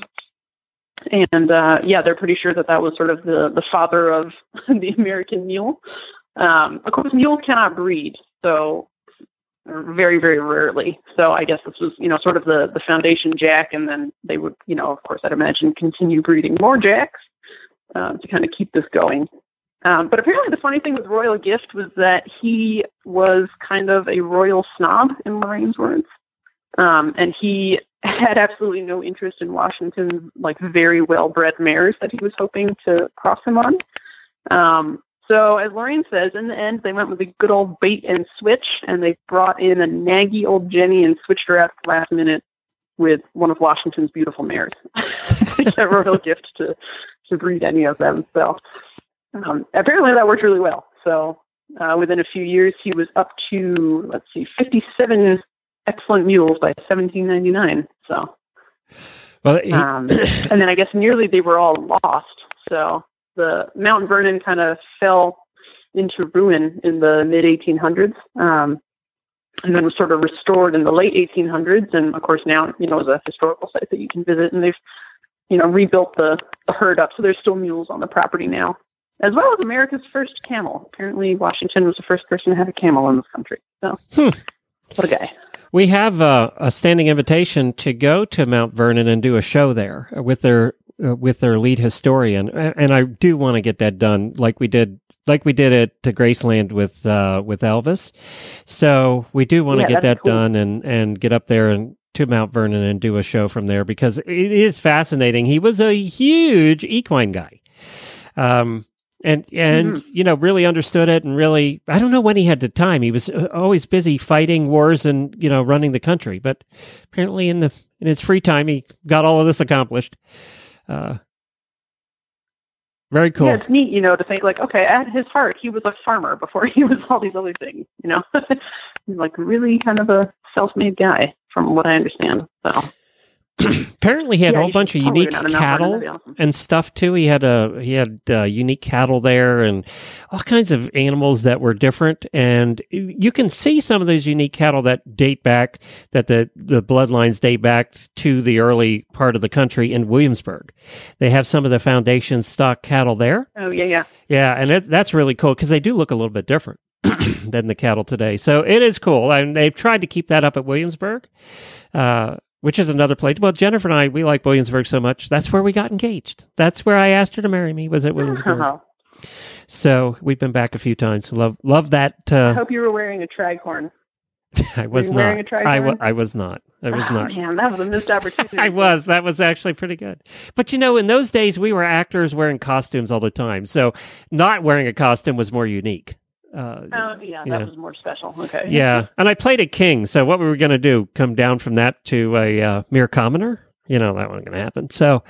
And, uh, yeah, they're pretty sure that that was sort of the, the father of the American mule. Um, of course, mules cannot breed, so very, very rarely. So I guess this was, you know, sort of the, the foundation jack, and then they would, you know, of course, I'd imagine continue breeding more jacks. Um, to kind of keep this going. Um, but apparently the funny thing with Royal Gift was that he was kind of a royal snob, in Lorraine's words. Um, and he had absolutely no interest in Washington's like very well-bred mares that he was hoping to cross him on. Um, so as Lorraine says, in the end, they went with a good old bait and switch, and they brought in a naggy old Jenny and switched her out at the last minute with one of Washington's beautiful mares. To get Royal Gift to to breed any of them. So um, apparently that worked really well. So uh, within a few years, he was up to, let's see, fifty-seven excellent mules by seventeen ninety-nine. So, well, he, um, and then I guess nearly they were all lost. So the Mount Vernon kind of fell into ruin in the mid eighteen hundreds, um, and then was sort of restored in the late eighteen hundreds. And of course now, you know, is a historical site that you can visit, and they've, you know, rebuilt the, the herd up. So there's still mules on the property now, as well as America's first camel. Apparently Washington was the first person to have a camel in this country. So hmm. what a guy. We have uh, a standing invitation to go to Mount Vernon and do a show there with their uh, with their lead historian, and I do want to get that done, like we did, like we did it to Graceland with uh, with Elvis. So we do want to Yeah, get that that'd be cool. done and and get up there and to Mount Vernon and do a show from there, because it is fascinating. He was a huge equine guy. Um, And, and Mm-hmm. you know, really understood it, and really, I don't know when he had the time. He was uh, always busy fighting wars and, you know, running the country. But apparently in the in his free time, he got all of this accomplished. Uh, very cool. Yeah, it's neat, you know, to think like, okay, at his heart, he was a farmer before he was all these other things, you know. He's like really kind of a self-made guy, from what I understand. So Apparently, he had Yeah, a whole you bunch of should probably unique go down to Mount Vernon, cattle that'd be awesome. and stuff too. He had a he had uh, unique cattle there and all kinds of animals that were different. And you can see some of those unique cattle that date back, that the the bloodlines date back to the early part of the country in Williamsburg. They have some of the foundation stock cattle there. oh yeah, yeah. Yeah, and it, that's really cool because they do look a little bit different than the cattle today. So it is cool, and they've tried to keep that up at Williamsburg. Uh, Which is another place. Well, Jennifer and I, we like Williamsburg so much. That's where we got engaged. That's where I asked her to marry me, was at Williamsburg. Oh. So we've been back a few times. Love love that. I Uh, hope you were wearing a tricorn. I was you not. wearing a tricorn? I, w- I was not. I was oh, not. Man, that was a missed opportunity. I was. That was actually pretty good. But you know, in those days, we were actors wearing costumes all the time. So not wearing a costume was more unique. Uh, Oh yeah, that yeah. was more special. Okay. Yeah, and I played a king, so what were we going to do? Come down from that to a uh, mere commoner? You know, that wasn't going to happen. So,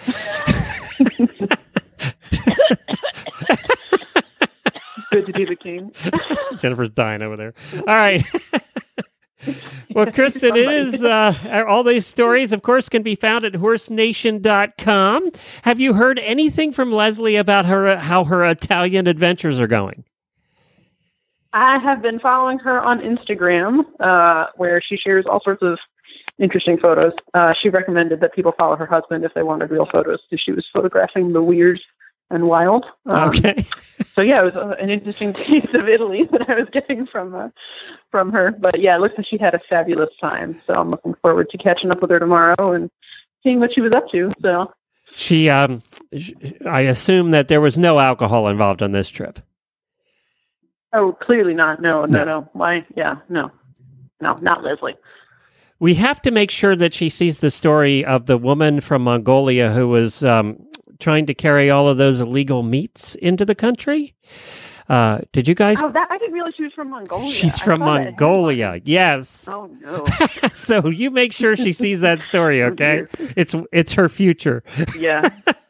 Good to be the king. Jennifer's dying over there. All right. Well, Kristen, it is uh, all these stories, of course, can be found at horse nation dot com. Have you heard anything from Leslie about her how her Italian adventures are going? I have been following her on Instagram, uh, where she shares all sorts of interesting photos. Uh, she recommended that people follow her husband if they wanted real photos, because she was photographing the weird and wild. Um, Okay. So yeah, it was uh, an interesting taste of Italy that I was getting from uh, from her. But yeah, it looks like she had a fabulous time. So I'm looking forward to catching up with her tomorrow and seeing what she was up to. So She, um, sh- I assume that there was no alcohol involved on this trip. oh, clearly not. No, no, No. no. Why? Yeah, no, no, not Leslie. We have to make sure that she sees the story of the woman from Mongolia who was um, trying to carry all of those illegal meats into the country. Uh, did you guys? Oh, that I didn't realize she was from Mongolia. She's I from saw that. Mongolia. Yes. Oh no. So you make sure she sees that story, okay? It's it's her future. Yeah.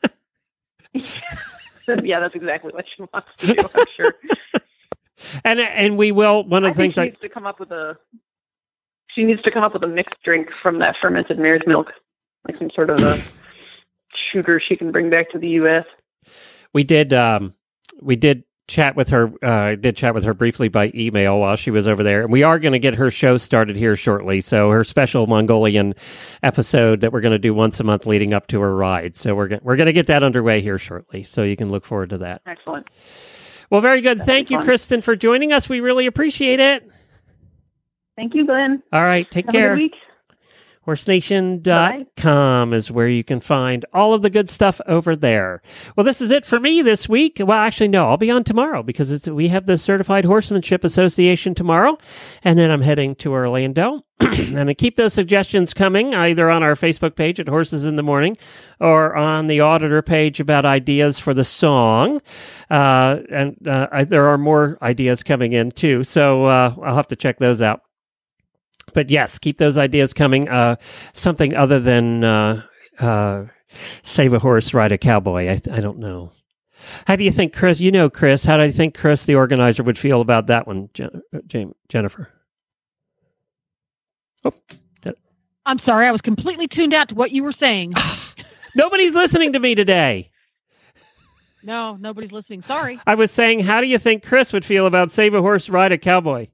Yeah, that's exactly what she wants to do, I'm sure. And and we will. One of I the think things she I needs to come up with a. She needs to come up with a mixed drink from that fermented mare's milk, like some sort of a shooter she can bring back to the U S. we did um, we did chat with her. Uh, did chat with her briefly by email while she was over there, and we are going to get her show started here shortly. So her special Mongolian episode that we're going to do once a month leading up to her ride. So we're go- we're going to get that underway here shortly. So you can look forward to that. Excellent. Well, very good. That'll Thank be you, fun. Kristen, for joining us. We really appreciate it. Thank you, Glenn. All right, take Have care. a good week. horse nation dot com is where you can find all of the good stuff over there. Well, this is it for me this week. Well, actually, no, I'll be on tomorrow because it's, we have the Certified Horsemanship Association tomorrow, and then I'm heading to Orlando. And I keep those suggestions coming either on our Facebook page at Horses in the Morning or on the Auditor page about ideas for the song. Uh, and uh, I, there are more ideas coming in, too, so uh, I'll have to check those out. But yes, keep those ideas coming. Uh, something other than uh, uh, save a horse, ride a cowboy. I, I don't know. How do you think, Chris? You know, Chris. How do you think Chris, the organizer, would feel about that one, Jen- Jen- Jennifer? Oh, that... I'm sorry. I was completely tuned out to what you were saying. Nobody's listening to me today. No, nobody's listening. Sorry. I was saying, how do you think Chris would feel about Save a Horse, Ride a Cowboy?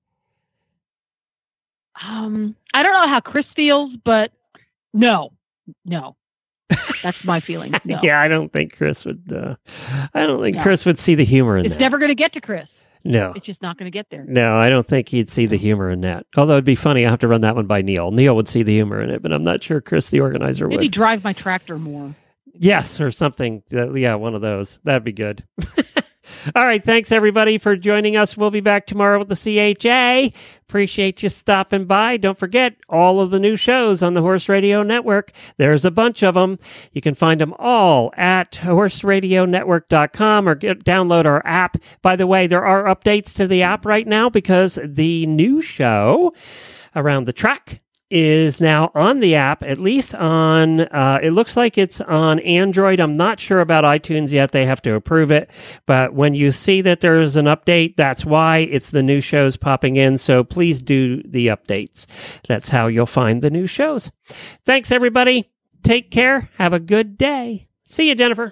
Um, I don't know how Chris feels, but no, no. That's my feeling. No. Yeah, I don't think Chris would. Uh, I don't think No. Chris would see the humor in It's that. never going to get to Chris. No. It's just not going to get there. No, I don't think he'd see the humor in that. Although it'd be funny, I have to run that one by Neil. Neil would see the humor in it, but I'm not sure Chris, the organizer, Maybe would. drive my tractor more. Yes, or something. Uh, yeah, one of those. That'd be good. All right. Thanks, everybody, for joining us. We'll be back tomorrow with the C H A. Appreciate you stopping by. Don't forget all of the new shows on the Horse Radio Network. There's a bunch of them. You can find them all at horse radio network dot com or get, download our app. By the way, there are updates to the app right now because the new show, Around the Track, is now on the app, at least on, uh, it looks like it's on Android. I'm not sure about iTunes yet. They have to approve it. But when you see that there's an update, that's why it's the new shows popping in. So please do the updates. That's how you'll find the new shows. Thanks, everybody. Take care. Have a good day. See you, Jennifer.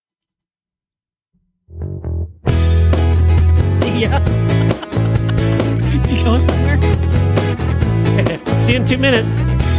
Yeah. You going somewhere? See you in two minutes.